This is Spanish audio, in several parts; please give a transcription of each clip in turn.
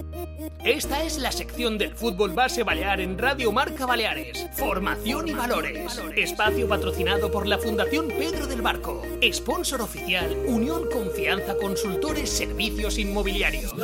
Esta es la sección del fútbol base balear en Radio Marca Baleares. Formación y valores. Espacio patrocinado por la Fundación Pedro del Barco. Sponsor oficial Unión Confianza Consultores Servicios Inmobiliarios.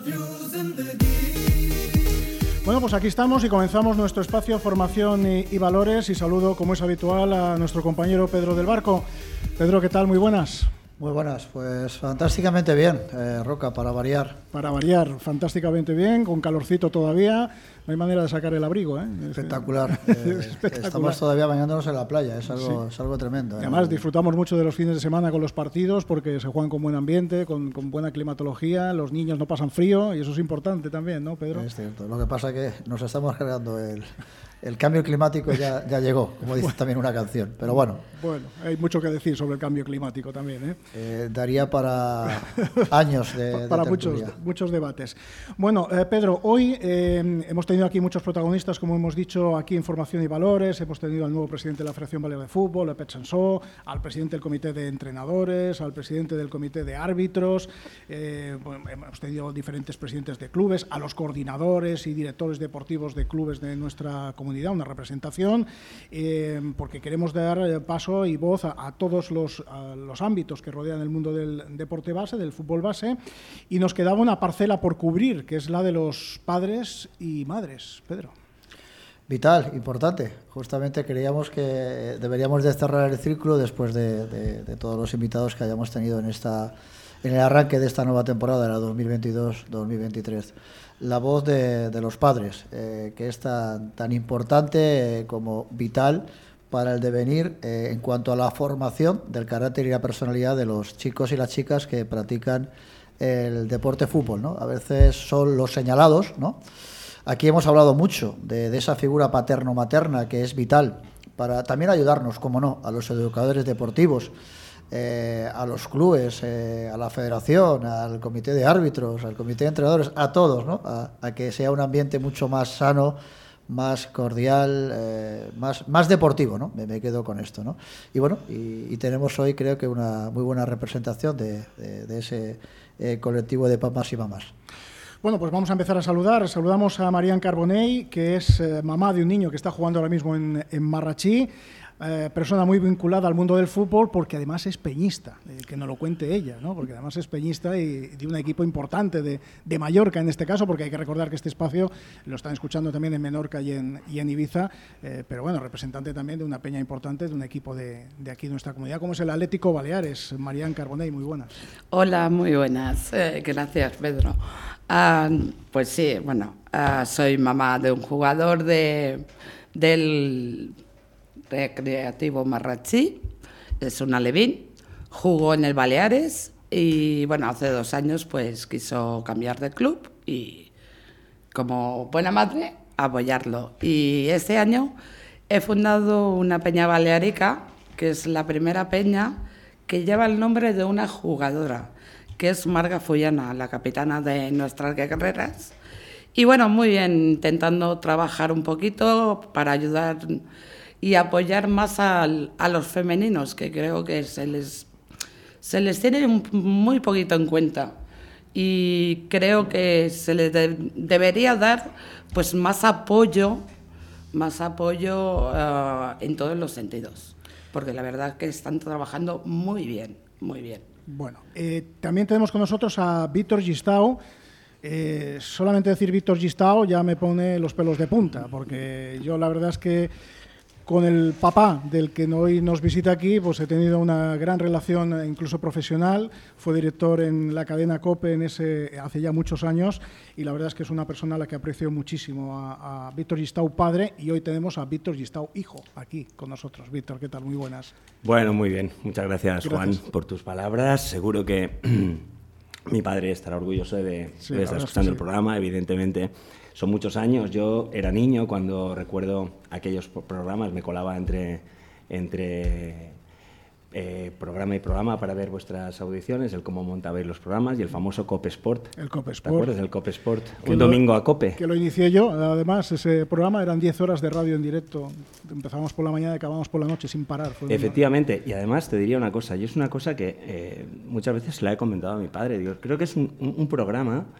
Bueno, pues aquí estamos y comenzamos nuestro espacio Formación y Valores, y saludo, como es habitual, a nuestro compañero Pedro del Barco. Pedro, ¿qué tal? Muy buenas. Muy buenas, pues fantásticamente bien, Roca, para variar. Para variar, fantásticamente bien, con calorcito todavía, no hay manera de sacar el abrigo, ¿eh? Espectacular. Espectacular. Estamos todavía bañándonos en la playa, es algo tremendo. Además, disfrutamos mucho de los fines de semana con los partidos porque se juegan con buen ambiente, con buena climatología, los niños no pasan frío y eso es importante también, ¿no, Pedro? Es cierto, lo que pasa es que nos estamos cargando el cambio climático ya llegó, como dice también una canción, pero bueno. Bueno, hay mucho que decir sobre el cambio climático también, ¿eh? Daría para años de para muchos debates. Bueno, Pedro, hoy hemos tenido aquí muchos protagonistas, como hemos dicho, aquí en Formación y Valores. Hemos tenido al nuevo presidente de la Federación Balear de Fútbol, Pep Sansó, al presidente del Comité de Entrenadores, al presidente del Comité de Árbitros, hemos tenido diferentes presidentes de clubes, a los coordinadores y directores deportivos de clubes de nuestra comunidad, una representación, porque queremos dar paso y voz a todos los ámbitos que rodean el mundo del deporte base, del fútbol base, y nos quedaba una parcela por cubrir, que es la de los padres y madres. Pedro. Vital, importante. Justamente creíamos que deberíamos de cerrar el círculo después de todos los invitados que hayamos tenido en el arranque de esta nueva temporada, la 2022-2023. La voz de los padres, que es tan importante como vital para el devenir en cuanto a la formación del carácter y la personalidad de los chicos y las chicas que practican el deporte fútbol, ¿no? A veces son los señalados, ¿no? Aquí hemos hablado mucho de esa figura paterno-materna que es vital para también ayudarnos, como no, a los educadores deportivos, a los clubes, a la federación, al comité de árbitros, al comité de entrenadores, a todos, ¿no? A que sea un ambiente mucho más sano, más cordial, más deportivo, ¿no? Me quedo con esto, ¿no? Y bueno, y tenemos hoy, creo que una muy buena representación de ese colectivo de papás y mamás. Bueno, pues vamos a empezar a saludar. Saludamos a Marian Carbonell, que es mamá de un niño que está jugando ahora mismo en Marratxí, persona muy vinculada al mundo del fútbol, porque además es peñista, que nos lo cuente ella, ¿no? Porque además es peñista y de un equipo importante de Mallorca en este caso, porque hay que recordar que este espacio lo están escuchando también en Menorca y en Ibiza, pero bueno, representante también de una peña importante, de un equipo de aquí de nuestra comunidad, como es el Atlético Baleares. Marian Carbonell, muy buenas. Hola, muy buenas. Gracias, Pedro. Pues sí, bueno, soy mamá de un jugador del Recreativo Marratxí, es un alevín, jugó en el Baleares y bueno, hace 2 años pues quiso cambiar de club y como buena madre apoyarlo. Y este año he fundado una peña balearica, que es la primera peña que lleva el nombre de una jugadora, que es Marga Fullana, la capitana de nuestras guerreras. Y bueno, muy bien, intentando trabajar un poquito para ayudar y apoyar más a los femeninos, que creo que se les tiene muy poquito en cuenta. Y creo que se les debería dar pues más apoyo en todos los sentidos, porque la verdad que están trabajando muy bien, muy bien. Bueno, también tenemos con nosotros a Víctor Gistau. Solamente decir Víctor Gistau ya me pone los pelos de punta, porque yo la verdad es que con el papá del que hoy nos visita aquí, pues he tenido una gran relación, incluso profesional. Fue director en la cadena COPE hace ya muchos años, y la verdad es que es una persona a la que aprecio muchísimo, a Víctor Gistau padre, y hoy tenemos a Víctor Gistau hijo aquí con nosotros. Víctor, ¿qué tal? Muy buenas. Bueno, muy bien. Muchas gracias, Juan, por tus palabras. Seguro que mi padre estará orgulloso de estar escuchando el programa, evidentemente. Son muchos años. Yo era niño cuando recuerdo aquellos programas, me colaba entre programa y programa para ver vuestras audiciones, el cómo montabais los programas y el famoso Cope Sport. El Cope Sport. ¿Te acuerdas del Cope Sport? Un domingo a Cope. Que lo inicié yo. Además, ese programa eran 10 horas de radio en directo. Empezábamos por la mañana y acabábamos por la noche sin parar. Efectivamente. Y además te diría una cosa, y es una cosa que muchas veces se la he comentado a mi padre. Digo, creo que es un programa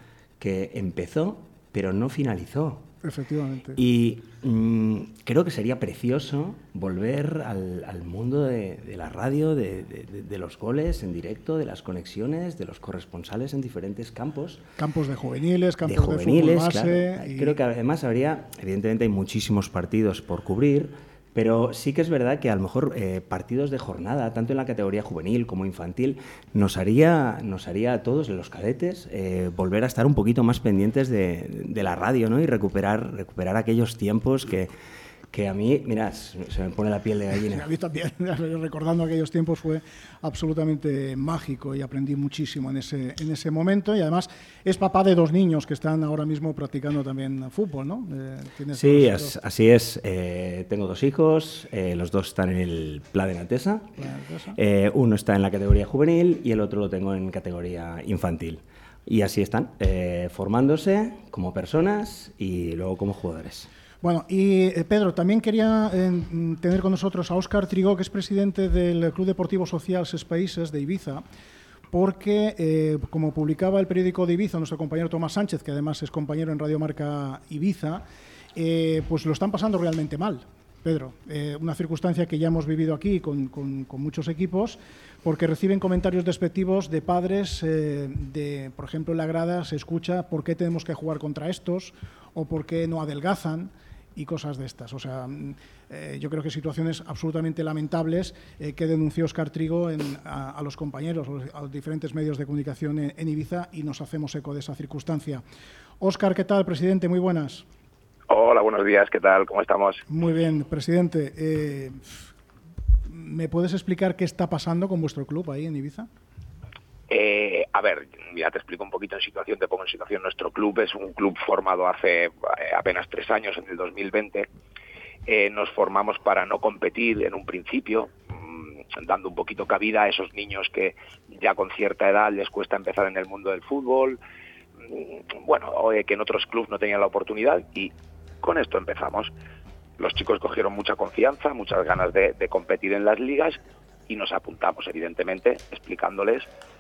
que empezó, pero no finalizó. Efectivamente. Y creo que sería precioso volver al mundo de la radio, de los goles en directo, de las conexiones, de los corresponsales en diferentes campos. Campos de juveniles, campos de fútbol base. Claro. Creo que además evidentemente hay muchísimos partidos por cubrir, pero sí que es verdad que a lo mejor partidos de jornada, tanto en la categoría juvenil como infantil, nos haría a todos, los cadetes, volver a estar un poquito más pendientes de la radio, ¿no? Y recuperar aquellos tiempos que a mí, mira, se me pone la piel de gallina. Sí, a mí también, recordando aquellos tiempos, fue absolutamente mágico y aprendí muchísimo en ese momento. Y además es papá de 2 niños que están ahora mismo practicando también fútbol, ¿no? Sí, así es. Tengo 2 hijos, los 2 están en el Pla de Natesa. Uno está en la categoría juvenil y el otro lo tengo en categoría infantil. Y así están, formándose como personas y luego como jugadores. Bueno, y Pedro, también quería tener con nosotros a Óscar Trigó, que es presidente del Club Deportivo Social Ses Países de Ibiza, porque, como publicaba el periódico de Ibiza, nuestro compañero Tomás Sánchez, que además es compañero en Radio Marca Ibiza, pues lo están pasando realmente mal. Pedro, una circunstancia que ya hemos vivido aquí con muchos equipos, porque reciben comentarios despectivos de padres, por ejemplo, en la grada se escucha por qué tenemos que jugar contra estos o por qué no adelgazan y cosas de estas. O sea, yo creo que situaciones absolutamente lamentables que denunció Óscar Trigó a los compañeros, a los diferentes medios de comunicación en Ibiza, y nos hacemos eco de esa circunstancia. Óscar, ¿qué tal, presidente? Muy buenas. Hola, buenos días, ¿qué tal? ¿Cómo estamos? Muy bien, presidente. ¿Me puedes explicar qué está pasando con vuestro club ahí en Ibiza? A ver, ya te explico un poquito en situación, te pongo en situación. Nuestro club es un club formado hace apenas 3 años, en el 2020. Nos formamos para no competir en un principio, dando un poquito cabida a esos niños que ya con cierta edad les cuesta empezar en el mundo del fútbol, bueno, que en otros clubes no tenían la oportunidad, y con esto empezamos. Los chicos cogieron mucha confianza, muchas ganas de competir en las ligas, y nos apuntamos, evidentemente, explicándoles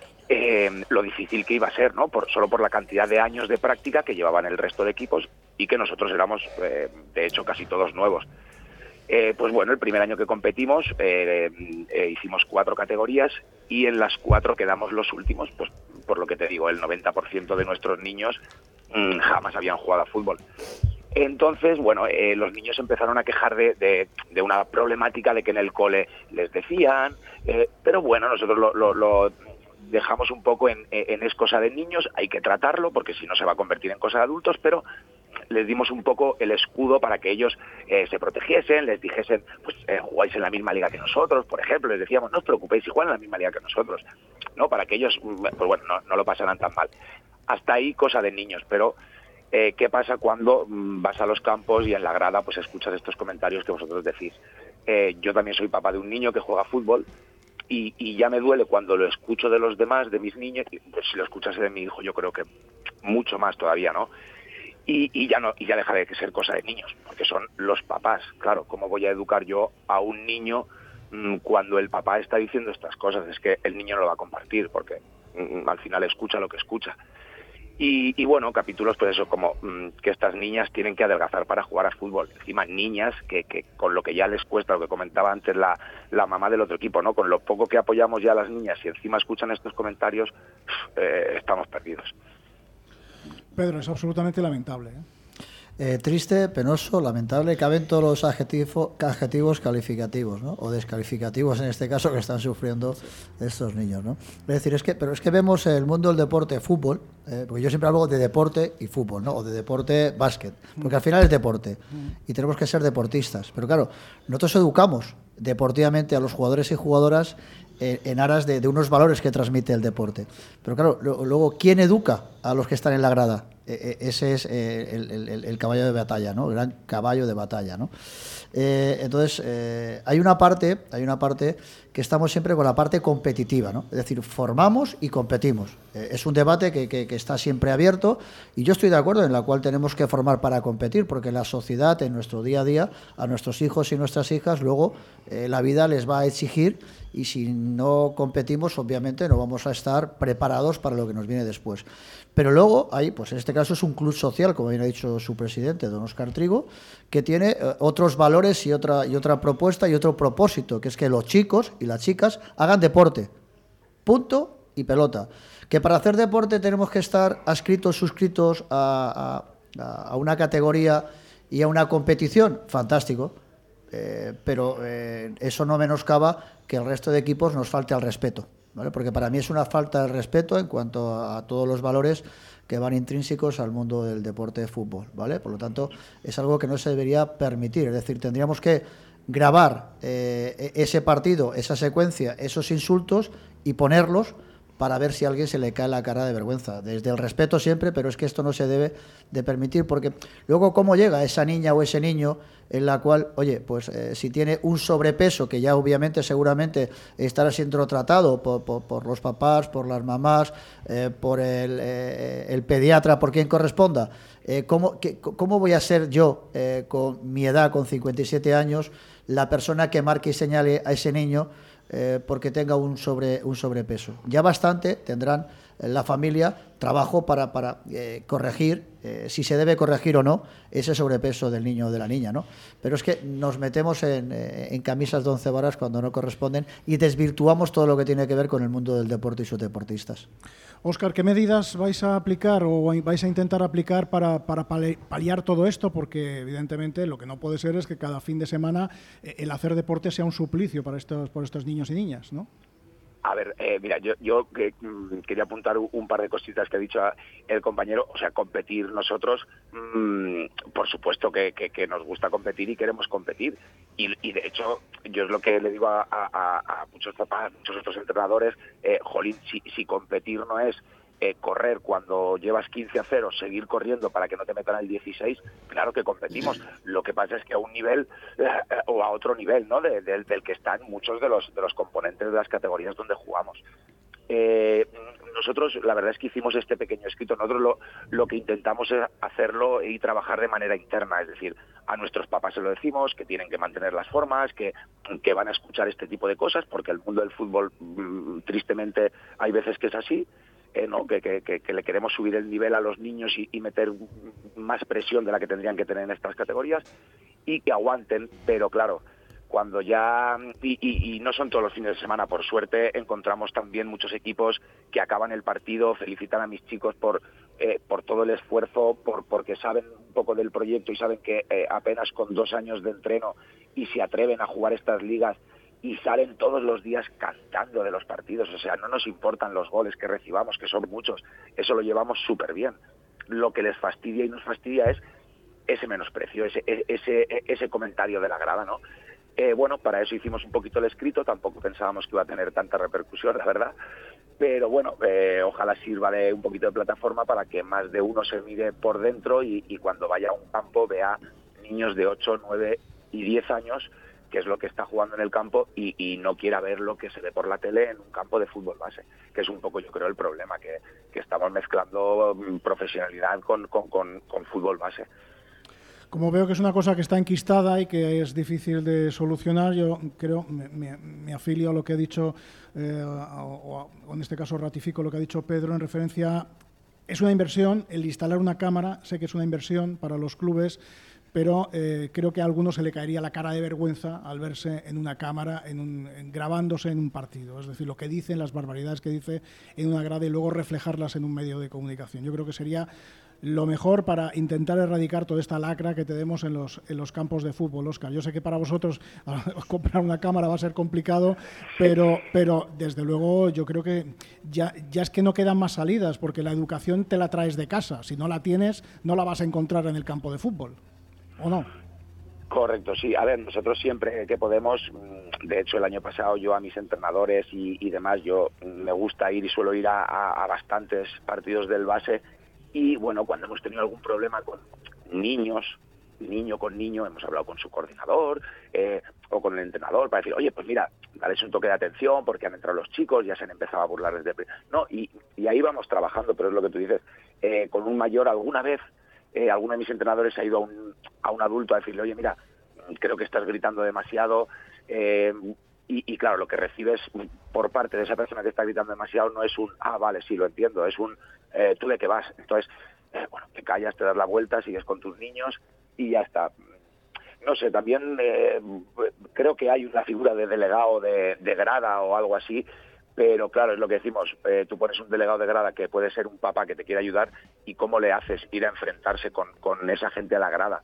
lo difícil que iba a ser, ¿no? Solo por la cantidad de años de práctica que llevaban el resto de equipos, y que nosotros éramos, de hecho, casi todos nuevos. Pues bueno, el primer año que competimos hicimos 4 categorías, y en las 4 quedamos los últimos, pues por lo que te digo, el 90% de nuestros niños jamás habían jugado a fútbol. Entonces, bueno, los niños empezaron a quejar de una problemática de que en el cole les decían, pero bueno, nosotros lo dejamos un poco en es cosa de niños, hay que tratarlo porque si no se va a convertir en cosa de adultos, pero les dimos un poco el escudo para que ellos se protegiesen, les dijesen, pues jugáis en la misma liga que nosotros, por ejemplo, les decíamos, no os preocupéis si juegan en la misma liga que nosotros, ¿no? Para que ellos, pues bueno, no lo pasaran tan mal. Hasta ahí cosa de niños, pero ¿qué pasa cuando vas a los campos y en la grada pues escuchas estos comentarios que vosotros decís? Yo también soy papá de un niño que juega fútbol, y ya me duele cuando lo escucho de los demás, de mis niños, y pues si lo escuchase de mi hijo yo creo que mucho más todavía, ¿no? Y ya deja de ser cosa de niños, porque son los papás. Claro, ¿cómo voy a educar yo a un niño cuando el papá está diciendo estas cosas? Es que el niño no lo va a compartir, porque al final escucha lo que escucha. Y bueno, capítulos pues eso, como que estas niñas tienen que adelgazar para jugar a fútbol. Encima niñas que con lo que ya les cuesta, lo que comentaba antes la mamá del otro equipo, ¿no? Con lo poco que apoyamos ya a las niñas, y encima escuchan estos comentarios, estamos perdidos. Pedro, es absolutamente lamentable, Triste, penoso, lamentable, caben todos los adjetivos calificativos, ¿no? O descalificativos en este caso, que están sufriendo estos niños, ¿no? Es decir, es que vemos el mundo del deporte, fútbol, porque yo siempre hablo de deporte y fútbol, ¿no? O de deporte, básquet, porque al final es deporte y tenemos que ser deportistas. Pero claro, nosotros educamos deportivamente a los jugadores y jugadoras en aras de unos valores que transmite el deporte. Pero claro, luego, ¿quién educa a los que están en la grada? Ese es el caballo de batalla, ¿no? El gran caballo de batalla, ¿no? Entonces, hay una parte que estamos siempre con la parte competitiva, ¿no? Es decir, formamos y competimos. Es un debate que está siempre abierto, y yo estoy de acuerdo en la cual tenemos que formar para competir, porque la sociedad, en nuestro día a día, a nuestros hijos y nuestras hijas, luego la vida les va a exigir, y si no competimos, obviamente no vamos a estar preparados para lo que nos viene después. Pero luego hay, pues en este caso es un club social, como bien ha dicho su presidente, don Óscar Trigo, que tiene otros valores y otra propuesta y otro propósito, que es que los chicos y las chicas hagan deporte. Punto y pelota. Que para hacer deporte tenemos que estar suscritos a una categoría y a una competición, fantástico. Pero eso no menoscaba que el resto de equipos nos falte al respeto, ¿vale? Porque para mí es una falta de respeto en cuanto a todos los valores que van intrínsecos al mundo del deporte de fútbol, ¿vale? Por lo tanto, es algo que no se debería permitir. Es decir, tendríamos que grabar ese partido, esa secuencia, esos insultos y ponerlos para ver si a alguien se le cae la cara de vergüenza. Desde el respeto siempre, pero es que esto no se debe de permitir, porque luego cómo llega esa niña o ese niño en la cual, oye, pues si tiene un sobrepeso, que ya obviamente seguramente estará siendo tratado por los papás, por las mamás, por el pediatra, por quien corresponda, ¿cómo voy a ser yo, con mi edad, con 57 años, la persona que marque y señale a ese niño porque tenga un sobrepeso? Ya bastante tendrán la familia trabajo para corregir, si se debe corregir o no, ese sobrepeso del niño o de la niña, ¿no? Pero es que nos metemos en camisas de 11 varas cuando no corresponden y desvirtuamos todo lo que tiene que ver con el mundo del deporte y sus deportistas. Óscar, ¿qué medidas vais a aplicar o vais a intentar aplicar para paliar todo esto? Porque evidentemente lo que no puede ser es que cada fin de semana el hacer deporte sea un suplicio para estos niños y niñas, ¿no? A ver, mira, yo quería apuntar un par de cositas que ha dicho el compañero. O sea, competir nosotros, por supuesto que nos gusta competir y queremos competir. Y de hecho, yo es lo que le digo a muchos papás, muchos otros entrenadores, jolín, si competir no es correr cuando llevas 15-0, seguir corriendo para que no te metan el 16, claro que competimos. Lo que pasa es que a un nivel o a otro nivel, ¿no? del que están muchos de los componentes de las categorías donde jugamos. Nosotros, la verdad es que hicimos este pequeño escrito. Nosotros lo que intentamos es hacerlo y trabajar de manera interna, es decir, a nuestros papás se lo decimos, que tienen que mantener las formas, que van a escuchar este tipo de cosas, porque el mundo del fútbol, tristemente, hay veces que es así. ¿No? Que le queremos subir el nivel a los niños y meter más presión de la que tendrían que tener en estas categorías y que aguanten, pero claro, cuando ya, y no son todos los fines de semana, por suerte encontramos también muchos equipos que acaban el partido, felicitan a mis chicos por todo el esfuerzo, porque saben un poco del proyecto y saben que apenas con 2 años de entreno y se atreven a jugar estas ligas y salen todos los días cantando de los partidos. O sea, no nos importan los goles que recibamos, que son muchos, eso lo llevamos súper bien. Lo que les fastidia y nos fastidia es ese menosprecio, ese comentario de la grada, ¿no? Bueno, para eso hicimos un poquito el escrito, tampoco pensábamos que iba a tener tanta repercusión, la verdad, pero bueno, ojalá sirva de un poquito de plataforma para que más de uno se mire por dentro y cuando vaya a un campo vea niños de 8, 9 y 10 años, que es lo que está jugando en el campo, y no quiera ver lo que se ve por la tele en un campo de fútbol base, que es un poco, yo creo, el problema, que estamos mezclando profesionalidad con fútbol base. Como veo que es una cosa que está enquistada y que es difícil de solucionar, yo creo, me afilio a lo que ha dicho, o en este caso ratifico lo que ha dicho Pedro en referencia. Es una inversión, el instalar una cámara, sé que es una inversión para los clubes, pero creo que a algunos se le caería la cara de vergüenza al verse en una cámara, grabándose en un partido. Es decir, lo que dicen, las barbaridades que dice en una grada y luego reflejarlas en un medio de comunicación. Yo creo que sería lo mejor para intentar erradicar toda esta lacra que tenemos en los campos de fútbol, Óscar. Yo sé que para vosotros comprar una cámara va a ser complicado, pero desde luego yo creo que ya es que no quedan más salidas, porque la educación te la traes de casa. Si no la tienes, no la vas a encontrar en el campo de fútbol. ¿O no? Correcto, sí. A ver, nosotros siempre que podemos, de hecho el año pasado yo a mis entrenadores y demás, yo me gusta ir y suelo ir a bastantes partidos del base, y bueno, cuando hemos tenido algún problema con niño con niño, hemos hablado con su coordinador o con el entrenador para decir, oye, pues mira, dales un toque de atención porque han entrado los chicos, ya se han empezado a burlar desde... No, y ahí vamos trabajando, pero es lo que tú dices, con un mayor alguna vez, alguno de mis entrenadores ha ido a un adulto a decirle, oye, mira, creo que estás gritando demasiado, y claro, lo que recibes por parte de esa persona que está gritando demasiado no es un, vale, sí, lo entiendo, es un, ¿tú de qué vas? Entonces, bueno, te callas, te das la vuelta, sigues con tus niños y ya está. No sé, también creo que hay una figura de delegado de grada o algo así, pero claro, es lo que decimos, tú pones un delegado de grada que puede ser un papá que te quiere ayudar, y ¿cómo le haces ir a enfrentarse con esa gente a la grada?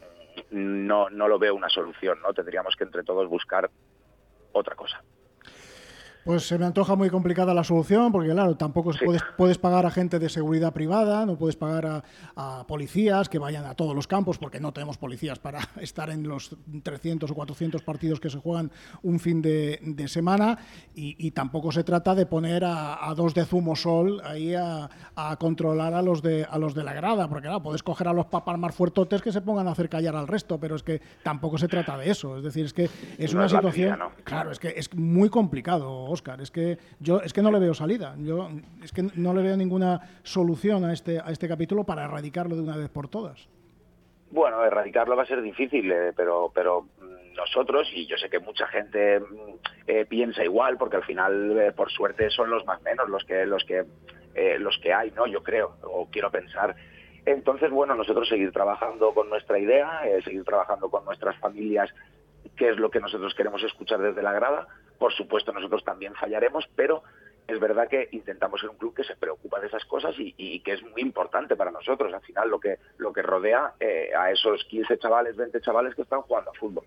No lo veo una solución, ¿no? Tendríamos que entre todos buscar otra cosa. Pues se me antoja muy complicada la solución, porque claro, tampoco sí. puedes pagar a gente de seguridad privada, no puedes pagar a policías que vayan a todos los campos, porque no tenemos policías para estar en los 300 o 400 partidos que se juegan un fin de semana, y tampoco se trata de poner a dos de Zumosol ahí a controlar a los de la grada, porque claro, puedes coger a los papas más fuertotes que se pongan a hacer callar al resto, pero es que tampoco se trata de eso. Es decir, es que es una situación... Vida, ¿no? Claro, es que es muy complicado, Óscar, es que no le veo salida, es que no le veo ninguna solución a este capítulo para erradicarlo de una vez por todas. Bueno, erradicarlo va a ser difícil, pero nosotros, y yo sé que mucha gente piensa igual, porque al final, por suerte, son los más menos los que hay, ¿no? Yo creo, o quiero pensar. Entonces, bueno, nosotros seguir trabajando con nuestra idea, seguir trabajando con nuestras familias, que es lo que nosotros queremos escuchar desde la grada. Por supuesto, nosotros también fallaremos, pero es verdad que intentamos ser un club que se preocupa de esas cosas y que es muy importante para nosotros. Al final, lo que rodea a esos 15 chavales, 20 chavales que están jugando a fútbol.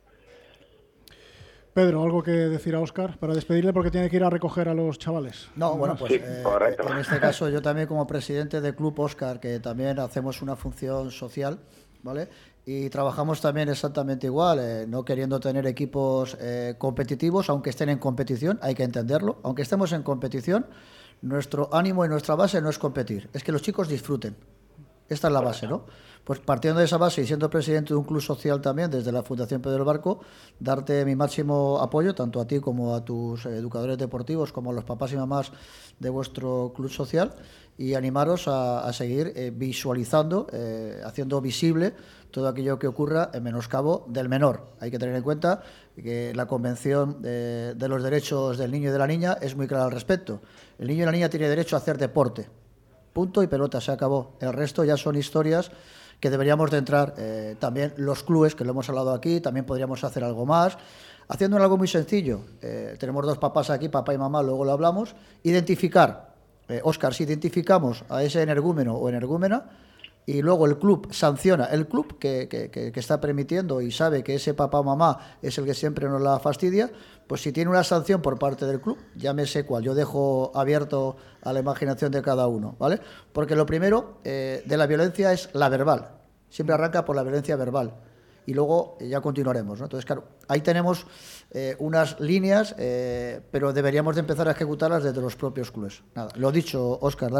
Pedro, ¿algo que decir a Óscar para despedirle, porque tiene que ir a recoger a los chavales? No, bueno, pues sí, correcto. En este caso yo también, como presidente del Club Óscar, que también hacemos una función social, ¿vale? Y trabajamos también exactamente igual, no queriendo tener equipos competitivos, aunque estén en competición, hay que entenderlo. Aunque estemos en competición, nuestro ánimo y nuestra base no es competir, es que los chicos disfruten. Esta es la base, ¿no? Pues partiendo de esa base y siendo presidente de un club social también, desde la Fundación Pedro del Barco, darte mi máximo apoyo, tanto a ti como a tus educadores deportivos, como a los papás y mamás de vuestro club social, y animaros a seguir visualizando, haciendo visible todo aquello que ocurra en menoscabo del menor. Hay que tener en cuenta que la Convención de los Derechos del Niño y de la Niña es muy clara al respecto. El niño y la niña tiene derecho a hacer deporte. Punto y pelota, se acabó. El resto ya son historias que deberíamos de entrar. También los clubes, que lo hemos hablado aquí, también podríamos hacer algo más, haciendo algo muy sencillo. Tenemos dos papás aquí, papá y mamá, luego lo hablamos. Identificar, Óscar, si identificamos a ese energúmeno o energúmena, y luego el club sanciona, el club que está permitiendo y sabe que ese papá o mamá es el que siempre nos la fastidia, pues si tiene una sanción por parte del club, llámese cuál, yo dejo abierto a la imaginación de cada uno, ¿vale? Porque lo primero de la violencia es la verbal, siempre arranca por la violencia verbal y luego ya continuaremos, ¿no? Entonces, claro, ahí tenemos unas líneas, pero deberíamos de empezar a ejecutarlas desde los propios clubes. Nada, lo dicho, Óscar,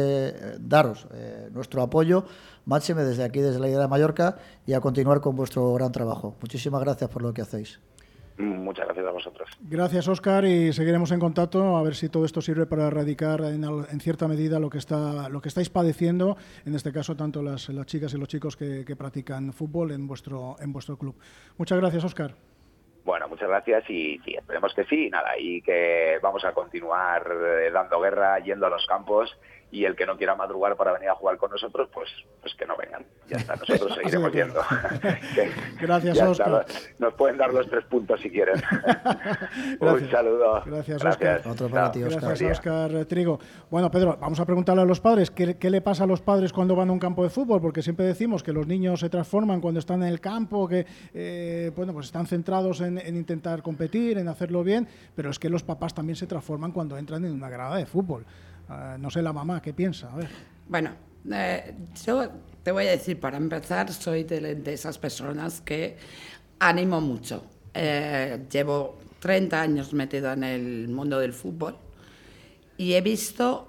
daros nuestro apoyo, máxime desde aquí, desde la Idea de Mallorca, y a continuar con vuestro gran trabajo. Muchísimas gracias por lo que hacéis. Muchas gracias a vosotros. Gracias, Óscar, y seguiremos en contacto a ver si todo esto sirve para erradicar en cierta medida lo que estáis padeciendo, en este caso tanto las chicas y los chicos que practican fútbol en vuestro club. Muchas gracias, Óscar. Bueno, muchas gracias y esperemos que sí, nada, y que vamos a continuar dando guerra, yendo a los campos, y el que no quiera madrugar para venir a jugar con nosotros, pues que no vengan. Ya está, nosotros seguiremos yendo. Gracias, Óscar. Nos pueden dar los 3 puntos si quieren. Un saludo. Gracias, Óscar. Otro para ti, Óscar. Gracias, Óscar Trigo. Bueno, Pedro, vamos a preguntarle a los padres, ¿qué le pasa a los padres cuando van a un campo de fútbol? Porque siempre decimos que los niños se transforman cuando están en el campo, que pues están centrados en intentar competir, en hacerlo bien, pero es que los papás también se transforman cuando entran en una grada de fútbol. No sé la mamá, ¿qué piensa? A ver. Bueno, yo te voy a decir, para empezar, soy de esas personas que animo mucho. Llevo 30 años metido en el mundo del fútbol y he visto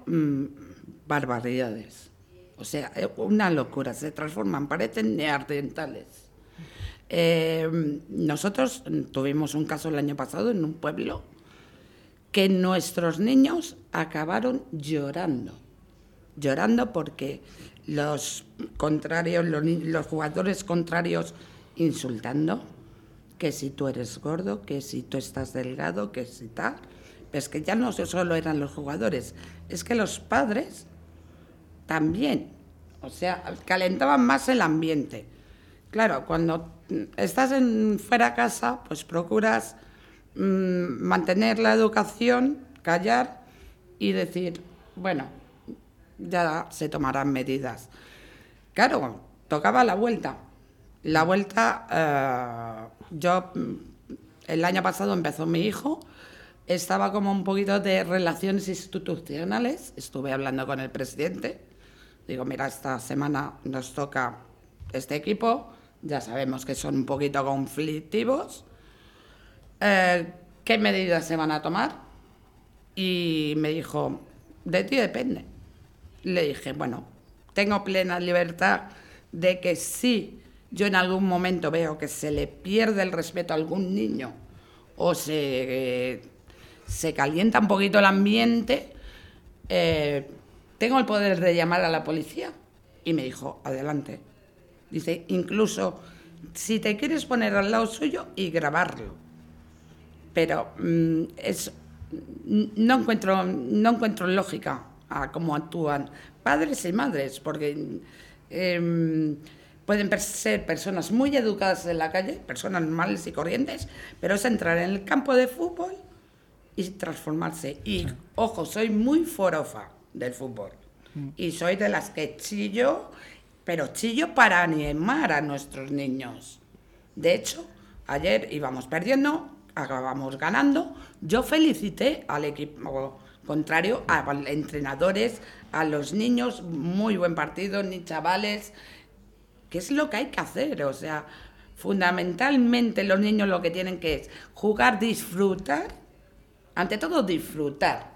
barbaridades. O sea, una locura, se transforman, parecen neandertales. Nosotros tuvimos un caso el año pasado en un pueblo que nuestros niños acabaron llorando porque los contrarios, los jugadores contrarios insultando, que si tú eres gordo, que si tú estás delgado, que si tal. Pero es que ya no solo eran los jugadores, es que los padres también. O sea, calentaban más el ambiente. Claro, cuando estás fuera de casa, pues procuras mantener la educación, callar y decir, bueno, ya se tomarán medidas. Claro, tocaba la vuelta. La vuelta, el año pasado empezó mi hijo, estaba como un poquito de relaciones institucionales, estuve hablando con el presidente, digo, mira, esta semana nos toca este equipo, ya sabemos que son un poquito conflictivos, ¿qué medidas se van a tomar? Y me dijo, de ti depende. Le dije, bueno, tengo plena libertad de que si yo en algún momento veo que se le pierde el respeto a algún niño o se calienta un poquito el ambiente, tengo el poder de llamar a la policía. Y me dijo, adelante. Dice, incluso si te quieres poner al lado suyo y grabarlo. Pero no encuentro lógica a cómo actúan padres y madres, porque pueden ser personas muy educadas en la calle, personas normales y corrientes, pero es entrar en el campo de fútbol y transformarse. Y, ojo, soy muy forofa del fútbol. Y soy de las que chillo, pero chillo para animar a nuestros niños. De hecho, ayer íbamos perdiendo, acabamos ganando. Yo felicité al equipo contrario, a los entrenadores, a los niños, muy buen partido, ni chavales. ¿Qué es lo que hay que hacer? O sea, fundamentalmente los niños lo que tienen que es jugar, disfrutar, ante todo disfrutar.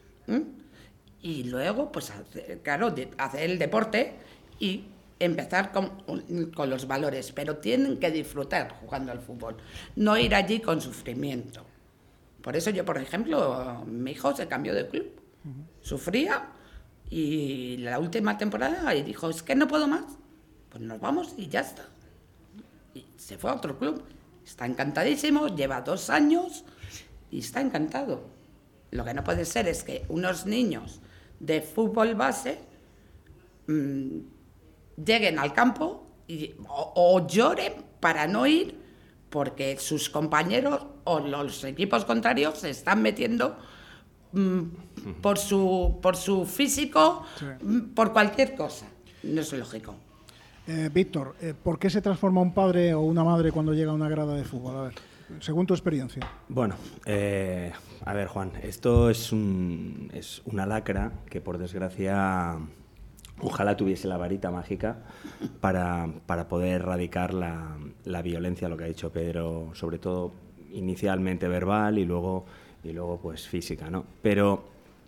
Y luego, pues, hacer el deporte y empezar con los valores, pero tienen que disfrutar jugando al fútbol, no ir allí con sufrimiento. Por eso yo, por ejemplo, mi hijo se cambió de club, sufría y la última temporada y dijo, es que no puedo más, pues nos vamos y ya está. Y se fue a otro club, está encantadísimo, lleva 2 años y está encantado. Lo que no puede ser es que unos niños de fútbol base lleguen al campo o lloren para no ir porque sus compañeros o los equipos contrarios se están metiendo por su físico, por cualquier cosa. No es lógico. Víctor, ¿por qué se transforma un padre o una madre cuando llega a una grada de fútbol? A ver, según tu experiencia. Bueno, a ver, Juan, esto es una lacra que, por desgracia, ojalá tuviese la varita mágica para poder erradicar la violencia, lo que ha dicho Pedro, sobre todo inicialmente verbal y luego pues física, ¿no? Pero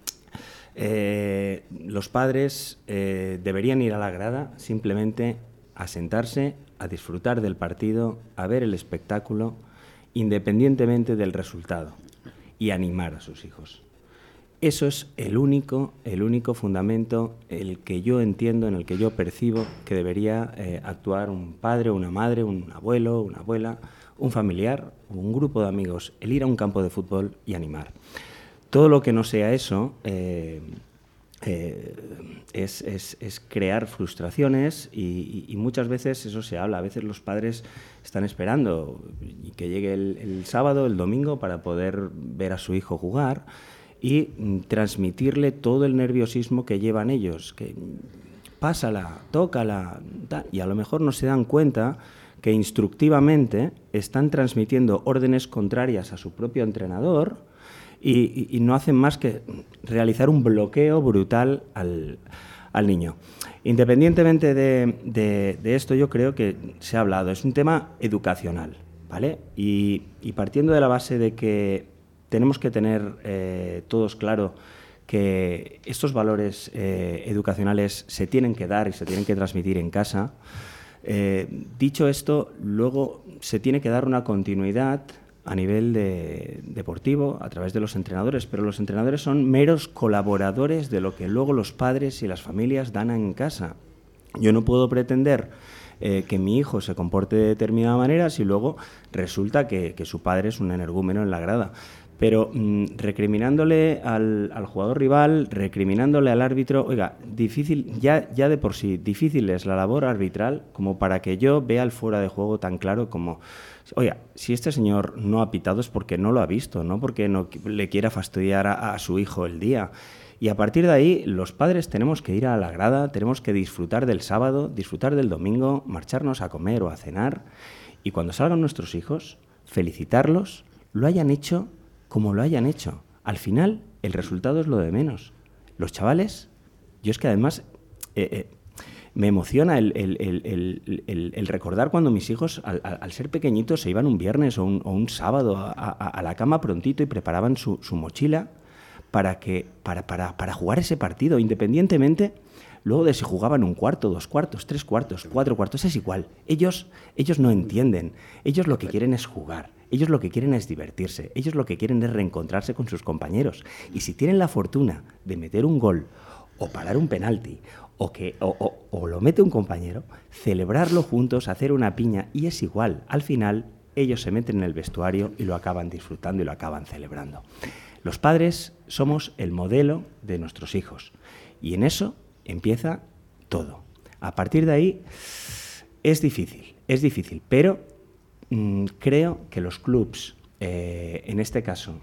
los padres deberían ir a la grada simplemente a sentarse, a disfrutar del partido, a ver el espectáculo, independientemente del resultado, y animar a sus hijos. Eso es el único fundamento, el que yo entiendo, en el que yo percibo que debería actuar un padre, una madre, un abuelo, una abuela, un familiar, un grupo de amigos, el ir a un campo de fútbol y animar. Todo lo que no sea eso es crear frustraciones y muchas veces eso se habla. A veces los padres están esperando y que llegue el sábado, el domingo, para poder ver a su hijo jugar y transmitirle todo el nerviosismo que llevan ellos, que pásala, tócala, y a lo mejor no se dan cuenta que instructivamente están transmitiendo órdenes contrarias a su propio entrenador y no hacen más que realizar un bloqueo brutal al niño. Independientemente de esto, yo creo que se ha hablado, es un tema educacional, ¿vale? Y partiendo de la base de que tenemos que tener todos claro que estos valores educacionales se tienen que dar y se tienen que transmitir en casa. Dicho esto, luego se tiene que dar una continuidad a nivel deportivo a través de los entrenadores, pero los entrenadores son meros colaboradores de lo que luego los padres y las familias dan en casa. Yo no puedo pretender que mi hijo se comporte de determinada manera si luego resulta que su padre es un energúmeno en la grada. Pero recriminándole al jugador rival, recriminándole al árbitro, oiga, difícil, ya de por sí, difícil es la labor arbitral como para que yo vea el fuera de juego tan claro como, oiga, si este señor no ha pitado es porque no lo ha visto, no porque no le quiera fastidiar a su hijo el día. Y a partir de ahí, los padres tenemos que ir a la grada, tenemos que disfrutar del sábado, disfrutar del domingo, marcharnos a comer o a cenar, y cuando salgan nuestros hijos, felicitarlos, lo hayan hecho como lo hayan hecho. Al final, el resultado es lo de menos. Los chavales, yo es que además me emociona el recordar cuando mis hijos, al ser pequeñitos, se iban un viernes o un sábado a la cama prontito y preparaban su mochila para jugar ese partido, independientemente luego de si jugaban un cuarto, 2 cuartos, 3 cuartos, 4 cuartos, es igual. Ellos no entienden. Ellos lo que quieren es jugar. Ellos lo que quieren es divertirse. Ellos lo que quieren es reencontrarse con sus compañeros. Y si tienen la fortuna de meter un gol o parar un penalti o lo mete un compañero, celebrarlo juntos, hacer una piña, y es igual. Al final, ellos se meten en el vestuario y lo acaban disfrutando y lo acaban celebrando. Los padres somos el modelo de nuestros hijos. Y en eso empieza todo. A partir de ahí es difícil, pero creo que los clubs, en este caso,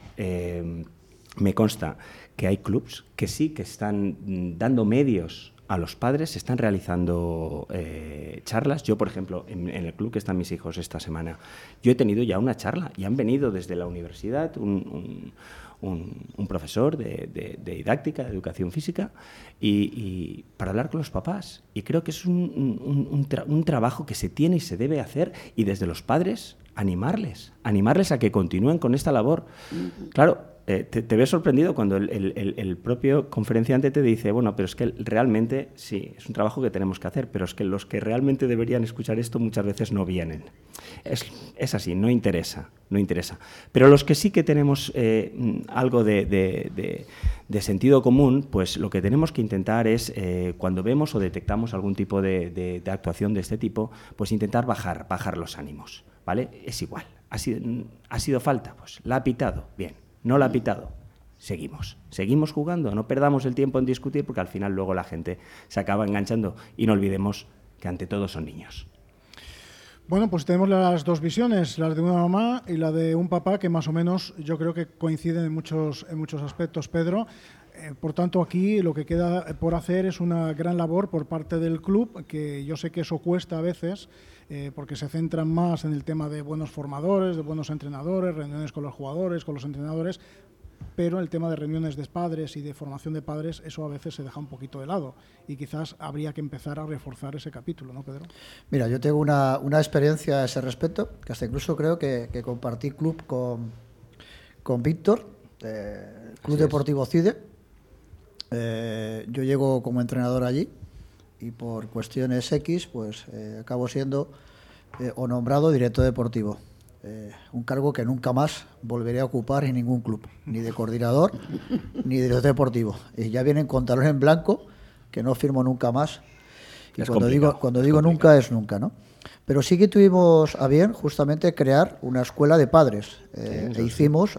me consta que hay clubs que sí que están dando medios a los padres, están realizando charlas. Yo, por ejemplo, en el club que están mis hijos esta semana, yo he tenido ya una charla y han venido desde la universidad un profesor de didáctica, de educación física, y para hablar con los papás. Y creo que es un trabajo que se tiene y se debe hacer, y desde los padres animarles a que continúen con esta labor. Claro, te ves sorprendido cuando el propio conferenciante te dice, bueno, pero es que realmente sí, es un trabajo que tenemos que hacer, pero es que los que realmente deberían escuchar esto muchas veces no vienen. Es así, no interesa. Pero los que sí que tenemos algo de sentido común, pues lo que tenemos que intentar es, cuando vemos o detectamos algún tipo de actuación de este tipo, pues intentar bajar los ánimos, ¿vale? Es igual. ¿Ha sido falta? Pues la ha pitado, bien. No la ha pitado. Seguimos jugando, no perdamos el tiempo en discutir, porque al final luego la gente se acaba enganchando, y no olvidemos que ante todo son niños. Bueno, pues tenemos las dos visiones, la de una mamá y la de un papá, que más o menos yo creo que coinciden en muchos aspectos, Pedro. Por tanto, aquí lo que queda por hacer es una gran labor por parte del club, que yo sé que eso cuesta a veces, porque se centran más en el tema de buenos formadores, de buenos entrenadores, reuniones con los jugadores, con los entrenadores, pero el tema de reuniones de padres y de formación de padres, eso a veces se deja un poquito de lado, y quizás habría que empezar a reforzar ese capítulo, ¿no, Pedro? Mira, yo tengo una experiencia a ese respecto, que hasta incluso creo que compartí club con Víctor, Club Deportivo CIDE. Yo llego como entrenador allí, y por cuestiones X, pues acabo siendo o nombrado director deportivo. Un cargo que nunca más volveré a ocupar en ningún club, ni de coordinador ni de director deportivo. Y ya vienen con talón en blanco, que no firmo nunca más. Y cuando digo nunca, es nunca, ¿no? Pero sí que tuvimos a bien justamente crear una escuela de padres. Hicimos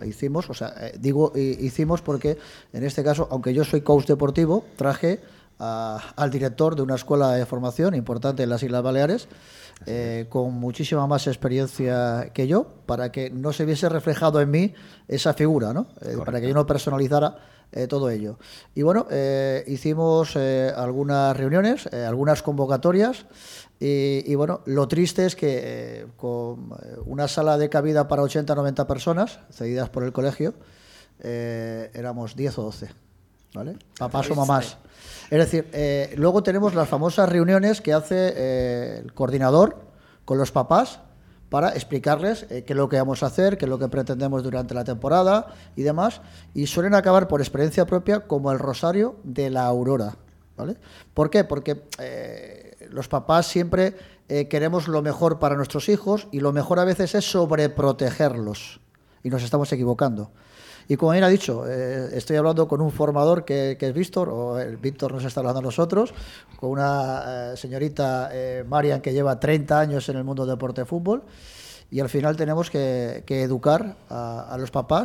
porque en este caso, aunque yo soy coach deportivo, traje al director de una escuela de formación importante en las Islas Baleares, con muchísima más experiencia que yo, para que no se viese reflejado en mí esa figura, ¿no? Para que yo no personalizara todo ello. Y bueno, hicimos algunas reuniones, algunas convocatorias, y bueno, lo triste es que con una sala de cabida para 80-90 personas, cedidas por el colegio, éramos 10 o 12, ¿vale? Papás o mamás. Es decir, luego tenemos las famosas reuniones que hace el coordinador con los papás para explicarles qué es lo que vamos a hacer, qué es lo que pretendemos durante la temporada y demás, y suelen acabar por experiencia propia como el rosario de la aurora, ¿vale? ¿Por qué? Porque los papás siempre queremos lo mejor para nuestros hijos, y lo mejor a veces es sobreprotegerlos, y nos estamos equivocando. Y como bien ha dicho, estoy hablando con un formador que es Víctor, o el Víctor nos está hablando a nosotros, con una señorita Marian, que lleva 30 años en el mundo del deporte de fútbol, y al final tenemos que educar a los papás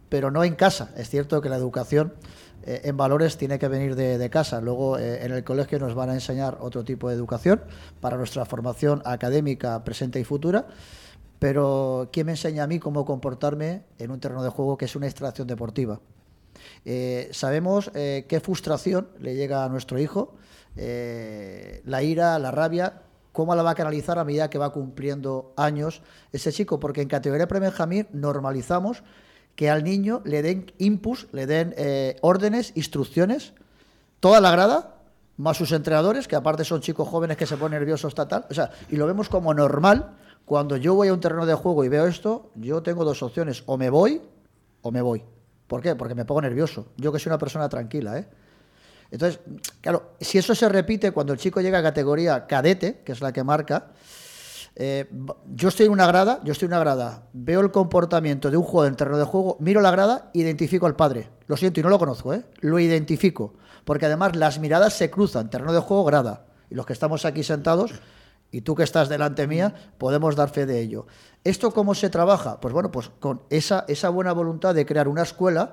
pero no en casa. Es cierto que la educación en valores tiene que venir de casa. Luego en el colegio nos van a enseñar otro tipo de educación para nuestra formación académica presente y futura, pero ¿quién me enseña a mí cómo comportarme en un terreno de juego que es una instalación deportiva? Sabemos qué frustración le llega a nuestro hijo, la ira, la rabia, cómo la va a canalizar a medida que va cumpliendo años ese chico, porque en categoría pre-benjamín normalizamos que al niño le den inputs, le den órdenes, instrucciones, toda la grada, más sus entrenadores, que aparte son chicos jóvenes que se ponen nerviosos, tal, o sea, y lo vemos como normal. Cuando yo voy a un terreno de juego y veo esto, yo tengo dos opciones, o me voy o me voy. ¿Por qué? Porque me pongo nervioso, yo que soy una persona tranquila, ¿eh? Entonces, claro, si eso se repite cuando el chico llega a categoría cadete, que es la que marca, yo estoy en una grada, veo el comportamiento de un jugador en terreno de juego, miro la grada, identifico al padre. Lo siento y no lo conozco, lo identifico, porque además las miradas se cruzan, terreno de juego, grada. Y los que estamos aquí sentados, y tú que estás delante mía, podemos dar fe de ello. ¿Esto cómo se trabaja? Pues bueno, pues con esa buena voluntad de crear una escuela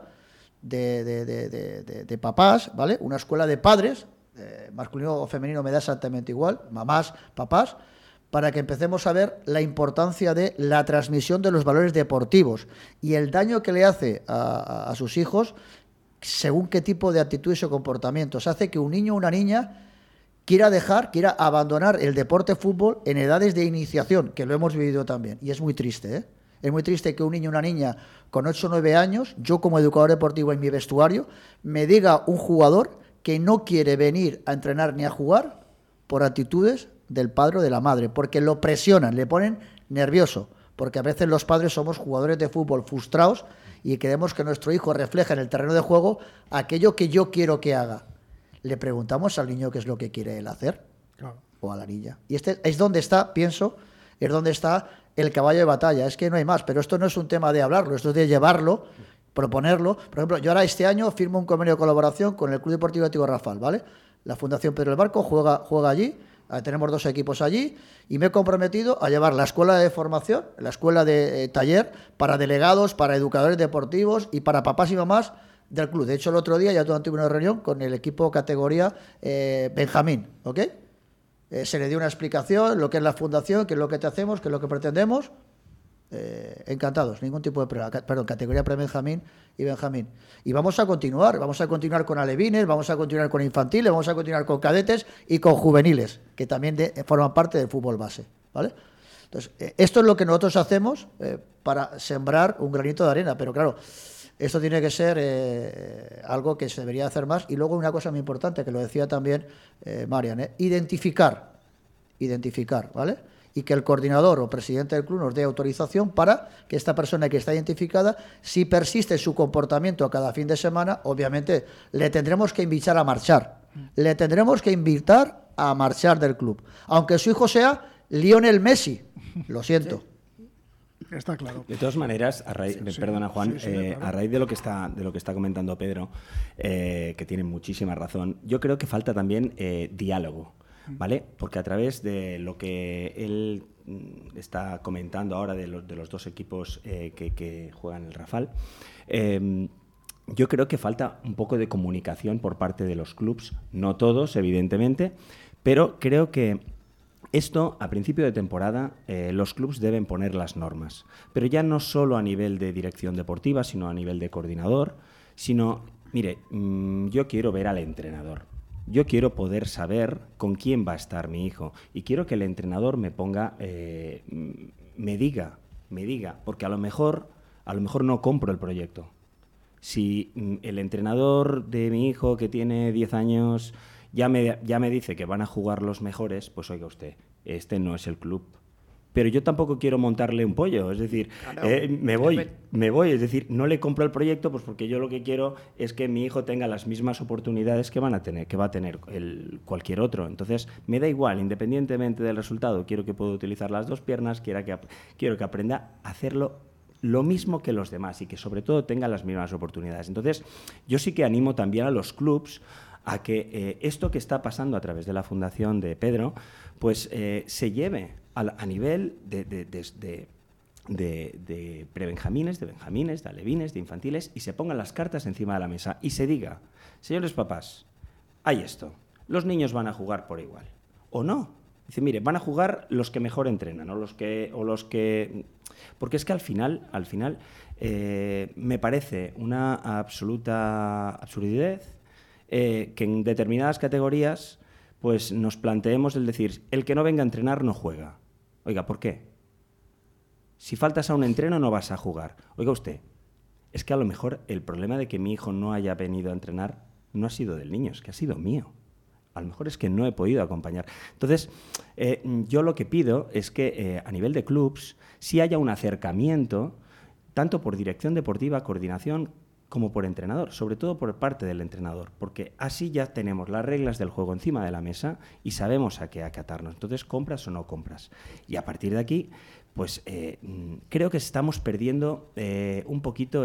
de papás, ¿vale? Una escuela de padres, masculino o femenino me da exactamente igual, mamás, papás, para que empecemos a ver la importancia de la transmisión de los valores deportivos y el daño que le hace a sus hijos según qué tipo de actitudes o comportamientos. Hace que un niño o una niña quiera abandonar el deporte fútbol en edades de iniciación, que lo hemos vivido también, y es muy triste, ¿eh? Es muy triste que un niño o una niña con 8 o 9 años, yo como educador deportivo en mi vestuario, me diga un jugador que no quiere venir a entrenar ni a jugar por actitudes del padre o de la madre, porque lo presionan, le ponen nervioso, porque a veces los padres somos jugadores de fútbol frustrados y queremos que nuestro hijo refleje en el terreno de juego aquello que yo quiero que haga. Le preguntamos al niño qué es lo que quiere él hacer, claro, o a la niña. Y este es donde está, pienso, es donde está el caballo de batalla. Es que no hay más, pero esto no es un tema de hablarlo, esto es de llevarlo, proponerlo. Por ejemplo, yo ahora este año firmo un convenio de colaboración con el Club Deportivo Antiguo Rafal, ¿vale? La Fundación Pedro del Barco juega allí, tenemos 2 equipos allí, y me he comprometido a llevar la escuela de formación, la escuela de taller, para delegados, para educadores deportivos y para papás y mamás del club. De hecho, el otro día ya tuve una reunión con el equipo categoría Benjamín, ¿ok? Se le dio una explicación, lo que es la fundación, qué es lo que te hacemos, qué es lo que pretendemos. Encantados, ningún tipo de problema. Perdón, categoría pre-Benjamín y Benjamín. Y vamos a continuar con alevines, vamos a continuar con infantiles, vamos a continuar con cadetes y con juveniles, que también forman parte del fútbol base, ¿vale? Entonces, esto es lo que nosotros hacemos para sembrar un granito de arena, pero claro, esto tiene que ser algo que se debería hacer más. Y luego una cosa muy importante, que lo decía también Marian, identificar, ¿vale? Y que el coordinador o presidente del club nos dé autorización para que esta persona que está identificada, si persiste su comportamiento cada fin de semana, obviamente le tendremos que invitar a marchar. Le tendremos que invitar a marchar del club. Aunque su hijo sea Lionel Messi. Lo siento. Está claro. De todas maneras, perdona Juan, claro, a raíz de lo que está comentando Pedro, que tiene muchísima razón, yo creo que falta también diálogo, ¿vale? Porque a través de lo que él está comentando ahora de los 2 equipos que juegan el Rafal, yo creo que falta un poco de comunicación por parte de los clubs, no todos, evidentemente, pero creo que esto, a principio de temporada, los clubs deben poner las normas, pero ya no solo a nivel de dirección deportiva, sino a nivel de coordinador, sino, mire, yo quiero ver al entrenador, yo quiero poder saber con quién va a estar mi hijo y quiero que el entrenador me ponga, me diga, porque a lo mejor no compro el proyecto. Si el entrenador de mi hijo que tiene 10 años... Ya me dice que van a jugar los mejores, pues oiga usted, este no es el club. Pero yo tampoco quiero montarle un pollo, es decir, claro, me voy, es decir, no le compro el proyecto pues porque yo lo que quiero es que mi hijo tenga las mismas oportunidades que va a tener cualquier otro. Entonces, me da igual, independientemente del resultado, quiero que pueda utilizar las 2 piernas, quiero que aprenda a hacerlo lo mismo que los demás y que sobre todo tenga las mismas oportunidades. Entonces, yo sí que animo también a los clubs a que esto que está pasando a través de la Fundación de Pedro, pues se lleve a nivel de prebenjamines, de benjamines, de alevines, de infantiles, y se pongan las cartas encima de la mesa y se diga, señores papás, hay esto, los niños van a jugar por igual, o no. Dice, mire, van a jugar los que mejor entrenan, o los que... Porque es que al final me parece una absoluta absurdez que en determinadas categorías pues nos planteemos el decir, el que no venga a entrenar no juega. Oiga, ¿por qué? Si faltas a un entreno no vas a jugar. Oiga usted, es que a lo mejor el problema de que mi hijo no haya venido a entrenar no ha sido del niño, es que ha sido mío. A lo mejor es que no he podido acompañar. Entonces, yo lo que pido es que a nivel de clubs sí haya un acercamiento, tanto por dirección deportiva, coordinación, como por entrenador, sobre todo por parte del entrenador, porque así ya tenemos las reglas del juego encima de la mesa y sabemos a qué acatarnos. Entonces, ¿compras o no compras? Y a partir de aquí, pues creo que estamos perdiendo un poquito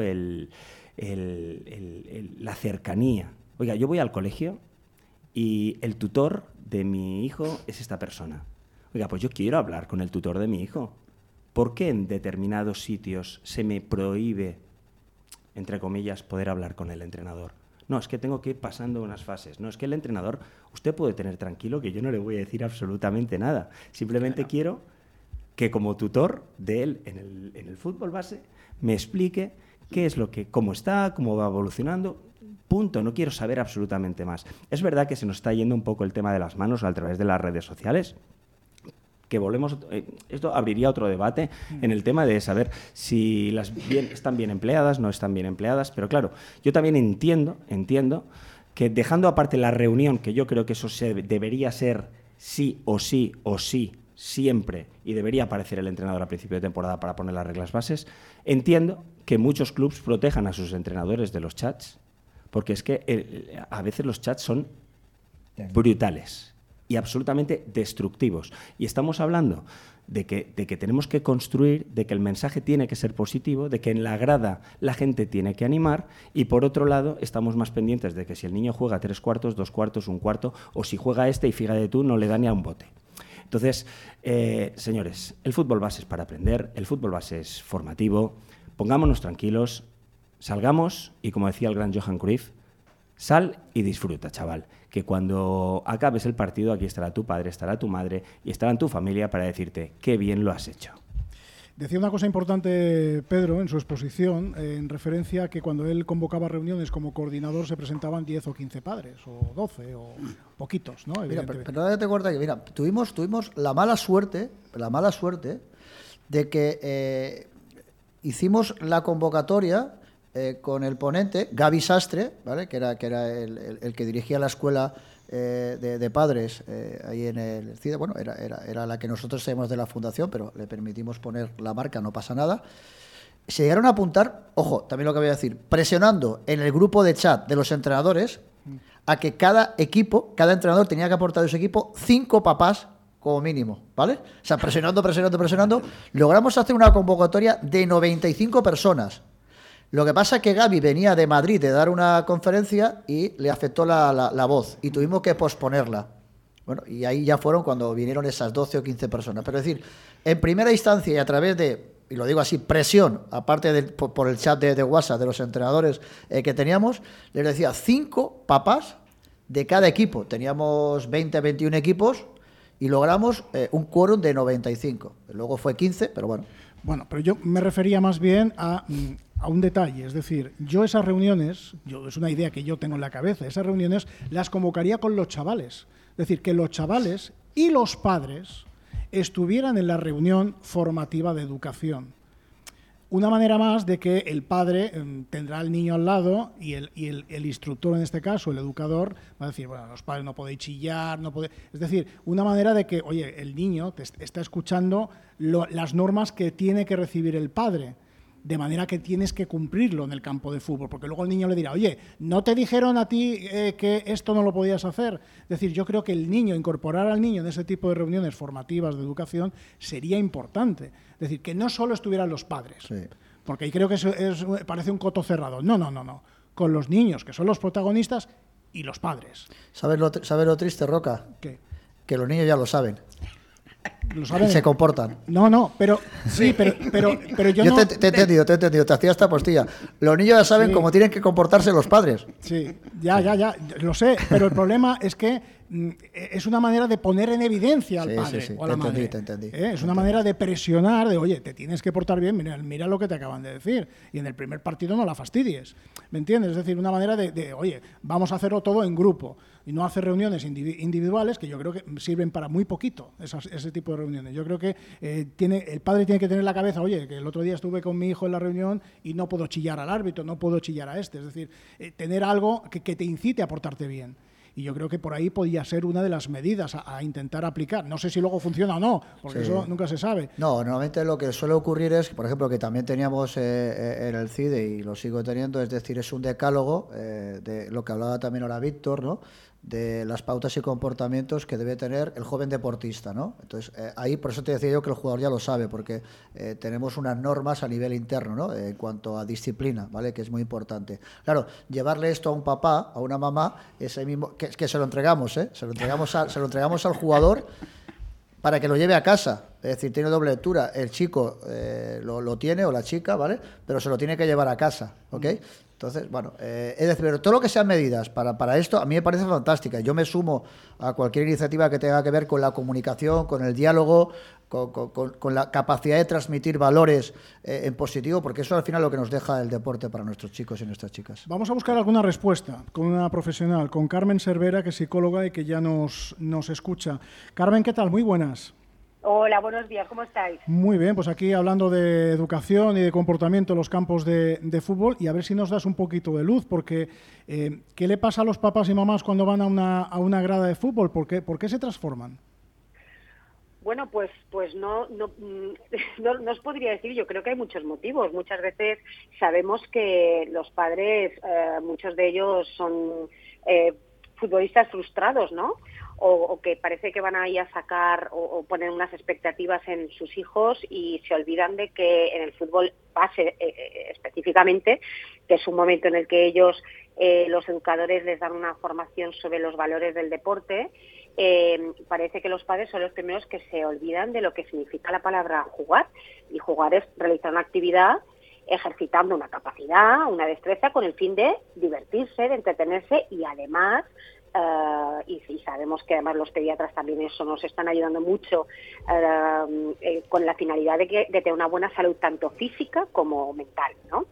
la cercanía. Oiga, yo voy al colegio y el tutor de mi hijo es esta persona. Oiga, pues yo quiero hablar con el tutor de mi hijo. ¿Por qué en determinados sitios se me prohíbe, entre comillas, poder hablar con el entrenador? No, es que tengo que ir pasando unas fases. No, es que el entrenador, usted puede tener tranquilo que yo no le voy a decir absolutamente nada. Simplemente quiero que como tutor de él en el fútbol base me explique qué es lo que, cómo está, cómo va evolucionando. Punto, no quiero saber absolutamente más. Es verdad que se nos está yendo un poco el tema de las manos a través de las redes sociales, que volvemos, esto abriría otro debate en el tema de saber si están bien empleadas, no están bien empleadas, pero claro, yo también entiendo que dejando aparte la reunión, que yo creo que eso debería ser sí o sí o sí, siempre, y debería aparecer el entrenador a principio de temporada para poner las reglas bases, entiendo que muchos clubs protejan a sus entrenadores de los chats, porque es que a veces los chats son brutales y absolutamente destructivos. Y estamos hablando de que tenemos que construir, de que el mensaje tiene que ser positivo, de que en la grada la gente tiene que animar, y por otro lado estamos más pendientes de que si el niño juega 3 cuartos, 2 cuartos, 1 cuarto, o si juega y fíjate tú, no le da ni a un bote. Entonces, señores, el fútbol base es para aprender, el fútbol base es formativo, pongámonos tranquilos, salgamos y, como decía el gran Johan Cruyff, sal y disfruta, chaval, que cuando acabes el partido aquí estará tu padre, estará tu madre y estará en tu familia para decirte qué bien lo has hecho. Decía una cosa importante Pedro en su exposición, en referencia a que cuando él convocaba reuniones como coordinador se presentaban 10 o 15 padres, o 12, o poquitos, ¿no? Mira, pero date cuenta que, mira, tuvimos la mala suerte de que hicimos la convocatoria con el ponente, Gaby Sastre, ¿vale? que era el que dirigía la escuela de padres ahí en el CIDE. Bueno, era la que nosotros tenemos de la fundación, pero le permitimos poner la marca, no pasa nada. Se llegaron a apuntar, ojo, también lo que voy a decir, presionando en el grupo de chat de los entrenadores a que cada entrenador tenía que aportar de su equipo 5 papás como mínimo, ¿vale? O sea, presionando, logramos hacer una convocatoria de 95 personas. Lo que pasa es que Gaby venía de Madrid de dar una conferencia y le afectó la voz y tuvimos que posponerla. Bueno, y ahí ya fueron cuando vinieron esas 12 o 15 personas. Pero es decir, en primera instancia y a través de, y lo digo así, presión, aparte por el chat de WhatsApp de los entrenadores que teníamos, les decía 5 papás de cada equipo. Teníamos 20, 21 equipos y logramos un quórum de 95. Luego fue 15, pero bueno. Bueno, pero yo me refería más bien a un detalle, es decir, yo esas reuniones, es una idea que yo tengo en la cabeza, esas reuniones las convocaría con los chavales, es decir, que los chavales y los padres estuvieran en la reunión formativa de educación. Una manera más de que el padre tendrá al niño al lado y el instructor, en este caso, el educador, va a decir, bueno, los padres no podéis chillar, es decir, una manera de que, oye, el niño te está escuchando las normas que tiene que recibir el padre, de manera que tienes que cumplirlo en el campo de fútbol, porque luego el niño le dirá, oye, ¿no te dijeron a ti que esto no lo podías hacer? Es decir, yo creo que incorporar al niño en ese tipo de reuniones formativas de educación sería importante. Es decir, que no solo estuvieran los padres, sí, porque ahí creo que parece un coto cerrado. No. Con los niños, que son los protagonistas, y los padres. ¿Sabes lo triste, Roca? ¿Qué? Que los niños ya lo saben. lo saben. Se comportan. No, pero sí, pero yo no... Te he entendido, te hacía esta postilla. Los niños ya saben cómo tienen que comportarse los padres. Sí, ya, lo sé, pero el problema es que es una manera de poner en evidencia al padre o a la madre. Te entendí. Es una manera de presionar, de oye, te tienes que portar bien, mira lo que te acaban de decir. Y en el primer partido no la fastidies. ¿Me entiendes? Es decir, una manera de oye, vamos a hacerlo todo en grupo y no hacer reuniones individuales, que yo creo que sirven para muy poquito, ese tipo de reuniones. Yo creo que el padre tiene que tener en la cabeza, oye, que el otro día estuve con mi hijo en la reunión y no puedo chillar al árbitro, no puedo chillar a este. Es decir, tener algo que te incite a portarte bien. Y yo creo que por ahí podía ser una de las medidas a intentar aplicar. No sé si luego funciona o no, porque eso nunca se sabe. No, normalmente lo que suele ocurrir es, por ejemplo, que también teníamos en el CIDE y lo sigo teniendo, es decir, es un decálogo de lo que hablaba también ahora Víctor, ¿no?, de las pautas y comportamientos que debe tener el joven deportista, ¿no? Entonces, ahí por eso te decía yo que el jugador ya lo sabe, porque tenemos unas normas a nivel interno, ¿no?, en cuanto a disciplina, ¿vale?, que es muy importante. Claro, llevarle esto a un papá, a una mamá, ese mismo, que se lo entregamos, se lo entregamos al jugador para que lo lleve a casa. Es decir, tiene doble lectura. El chico lo tiene, o la chica, ¿vale?, pero se lo tiene que llevar a casa, ¿ok? Entonces, bueno, es decir, pero todo lo que sean medidas para esto, a mí me parece fantástica. Yo me sumo a cualquier iniciativa que tenga que ver con la comunicación, con el diálogo, con la capacidad de transmitir valores en positivo, porque eso al final es lo que nos deja el deporte para nuestros chicos y nuestras chicas. Vamos a buscar alguna respuesta con una profesional, con Carmen Cervera, que es psicóloga y que ya nos escucha. Carmen, ¿qué tal? Muy buenas. Hola, buenos días, ¿cómo estáis? Muy bien, pues aquí hablando de educación y de comportamiento en los campos de fútbol, y a ver si nos das un poquito de luz, porque ¿qué le pasa a los papás y mamás cuando van a una grada de fútbol? ¿Por qué se transforman? Bueno, pues no os podría decir. Yo creo que hay muchos motivos. Muchas veces sabemos que los padres, muchos de ellos son futbolistas frustrados, ¿no? O que parece que van a ir a sacar o poner unas expectativas en sus hijos y se olvidan de que en el fútbol base específicamente, que es un momento en el que ellos, los educadores, les dan una formación sobre los valores del deporte. Parece que los padres son los primeros que se olvidan de lo que significa la palabra jugar, y jugar es realizar una actividad ejercitando una capacidad, una destreza, con el fin de divertirse, de entretenerse, y además y sabemos que además los pediatras también eso nos están ayudando mucho, con la finalidad de tener una buena salud tanto física como mental, ¿no?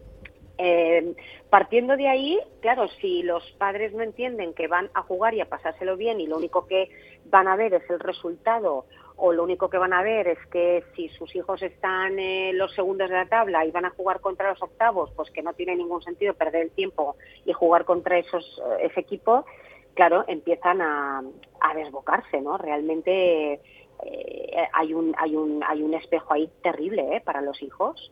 Partiendo de ahí, claro, si los padres no entienden que van a jugar y a pasárselo bien y lo único que van a ver es el resultado, o lo único que van a ver es que si sus hijos están en los segundos de la tabla y van a jugar contra los octavos, pues que no tiene ningún sentido perder el tiempo y jugar contra ese equipo, claro, empiezan a desbocarse, ¿no? Realmente hay un espejo ahí terrible, para los hijos.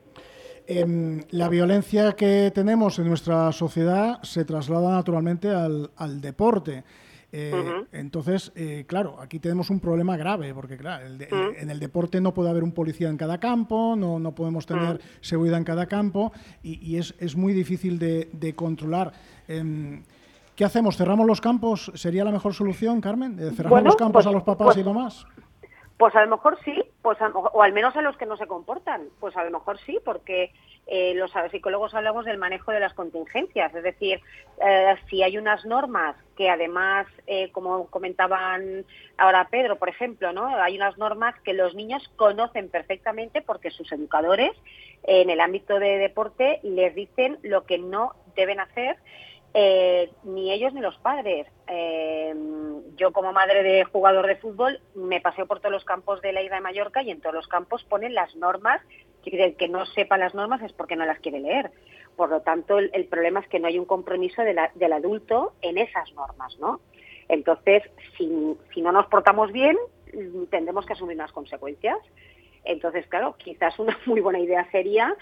La violencia que tenemos en nuestra sociedad se traslada naturalmente al deporte. Entonces, claro, aquí tenemos un problema grave, porque claro, en el deporte no puede haber un policía en cada campo, no podemos tener seguridad en cada campo, y es muy difícil de controlar. ¿Qué hacemos? ¿Cerramos los campos? ¿Sería la mejor solución, Carmen? ¿Cerramos los campos a los papás y mamás? Pues a lo mejor sí, o al menos a los que no se comportan. Pues a lo mejor sí, porque los psicólogos hablamos del manejo de las contingencias. Es decir, si hay unas normas que además, como comentaban ahora Pedro, por ejemplo, ¿no?, hay unas normas que los niños conocen perfectamente porque sus educadores en el ámbito de deporte les dicen lo que no deben hacer. Ni ellos ni los padres. Yo, como madre de jugador de fútbol, me paseo por todos los campos de la isla de Mallorca y en todos los campos ponen las normas. El que no sepa las normas es porque no las quiere leer. Por lo tanto, el problema es que no hay un compromiso del adulto en esas normas, ¿no? Entonces, si no nos portamos bien, tendremos que asumir unas consecuencias. Entonces, claro, quizás una muy buena idea sería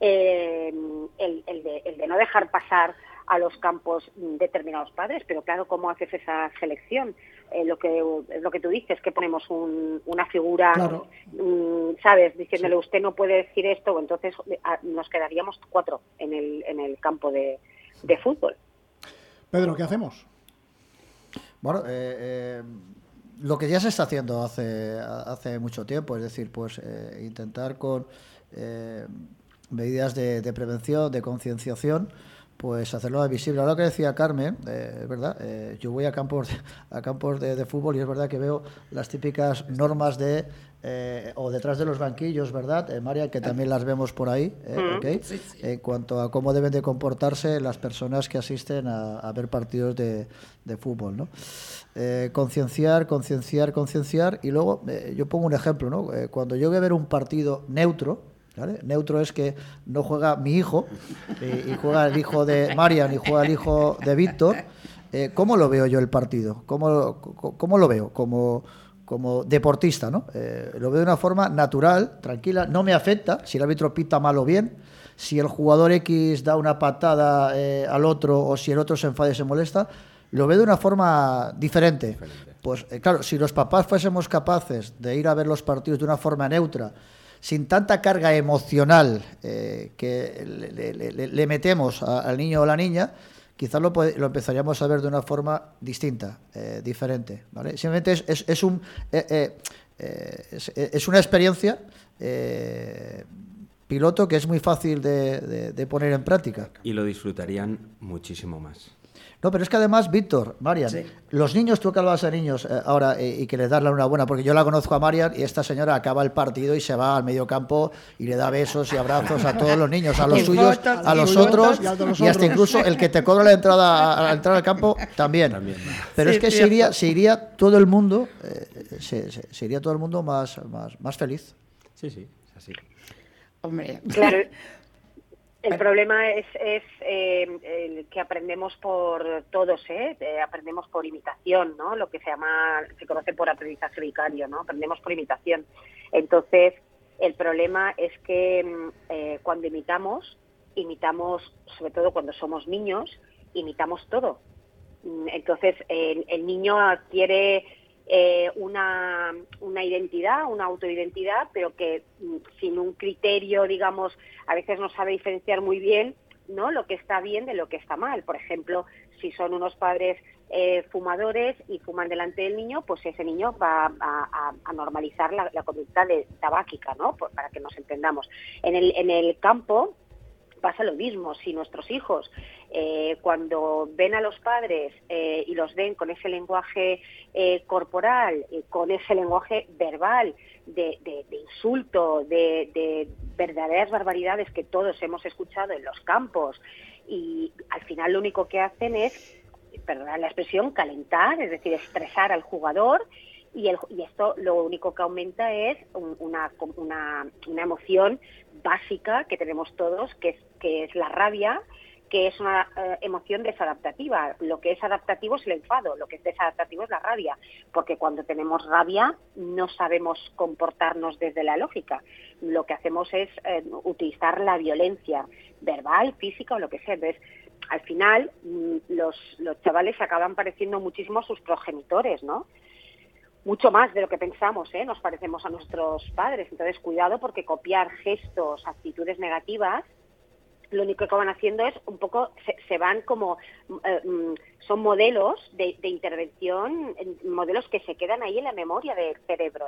el de no dejar pasar a los campos determinados padres, pero claro, ¿cómo haces esa selección? Lo que tú dices, que ponemos una figura, claro, ¿sabes?, diciéndole, usted no puede decir esto, entonces nos quedaríamos 4 en el campo de fútbol. Pedro, ¿qué hacemos? Bueno, lo que ya se está haciendo hace mucho tiempo, es decir, pues intentar con medidas de prevención, de concienciación, pues hacerlo más visible. Ahora lo que decía Carmen, es verdad, yo voy a campos de fútbol y es verdad que veo las típicas normas o detrás de los banquillos, ¿verdad, María? Que también las vemos por ahí, ¿okay? Sí, sí. En cuanto a cómo deben de comportarse las personas que asisten a ver partidos de fútbol, ¿no? Concienciar, y luego yo pongo un ejemplo, ¿no? Cuando yo voy a ver un partido neutro, ¿vale? Neutro es que no juega mi hijo y juega el hijo de Marian y juega el hijo de Víctor. ¿Cómo lo veo yo el partido? ¿Cómo lo veo? Como deportista, ¿no? Lo veo de una forma natural, tranquila, no me afecta si el árbitro pita mal o bien, si el jugador X da una patada al otro o si el otro se enfada y se molesta, lo veo de una forma diferente. Pues claro, si los papás fuésemos capaces de ir a ver los partidos de una forma neutra, sin tanta carga emocional que le metemos al niño o la niña, quizás lo empezaríamos a ver de una forma distinta, diferente, ¿vale? Simplemente es una experiencia piloto que es muy fácil de poner en práctica. Y lo disfrutarían muchísimo más. No, pero es que además, Víctor, Marian, sí. Los niños, tú que hablas de niños ahora y que les das la enhorabuena, porque yo la conozco a Marian y esta señora acaba el partido y se va al medio campo y le da besos y abrazos a todos los niños, a los suyos, a los otros y hasta incluso el que te cobra la entrada al campo también. Pero sí, es que se iría todo el mundo, se iría todo el mundo más feliz. Sí, es así. Hombre, claro. El problema es el que aprendemos por todos, aprendemos por imitación, ¿no? Lo que se conoce por aprendizaje vicario, ¿no? Aprendemos por imitación. Entonces, el problema es que cuando imitamos, sobre todo cuando somos niños, imitamos todo. Entonces, el niño adquiere una identidad, una autoidentidad, pero que sin un criterio, digamos, a veces no sabe diferenciar muy bien, ¿no?, lo que está bien de lo que está mal. Por ejemplo, si son unos padres fumadores y fuman delante del niño, pues ese niño va a normalizar la conducta tabáquica, ¿no?, para que nos entendamos. En el campo pasa lo mismo. Si nuestros hijos cuando ven a los padres y los ven con ese lenguaje corporal, con ese lenguaje verbal de insulto, de verdaderas barbaridades que todos hemos escuchado en los campos, y al final lo único que hacen es, perdonad la expresión, calentar, es decir, estresar al jugador, y esto lo único que aumenta es una emoción básica que tenemos todos, que es la rabia, que es una emoción desadaptativa. Lo que es adaptativo es el enfado, lo que es desadaptativo es la rabia, porque cuando tenemos rabia no sabemos comportarnos desde la lógica. Lo que hacemos es utilizar la violencia verbal, física o lo que sea. Entonces, al final, los chavales acaban pareciendo muchísimo a sus progenitores, ¿no? Mucho más de lo que pensamos, nos parecemos a nuestros padres. Entonces, cuidado, porque copiar gestos, actitudes negativas, lo único que van haciendo es un poco, se van como, son modelos de intervención, modelos que se quedan ahí en la memoria del cerebro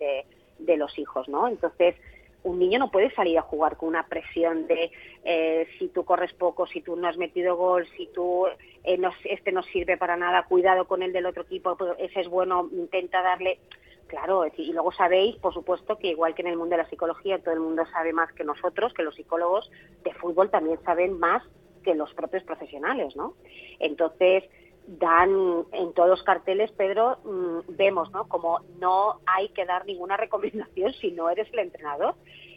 de los hijos, ¿no? Entonces, un niño no puede salir a jugar con una presión de si tú corres poco, si tú no has metido gol, si tú este no sirve para nada, cuidado con el del otro equipo, ese es bueno, intenta darle. Claro, y luego sabéis, por supuesto, que igual que en el mundo de la psicología todo el mundo sabe más que nosotros, que los psicólogos de fútbol también saben más que los propios profesionales, ¿no? Entonces, dan en todos los carteles, Pedro, vemos, ¿no?, como no hay que dar ninguna recomendación si no eres el entrenador.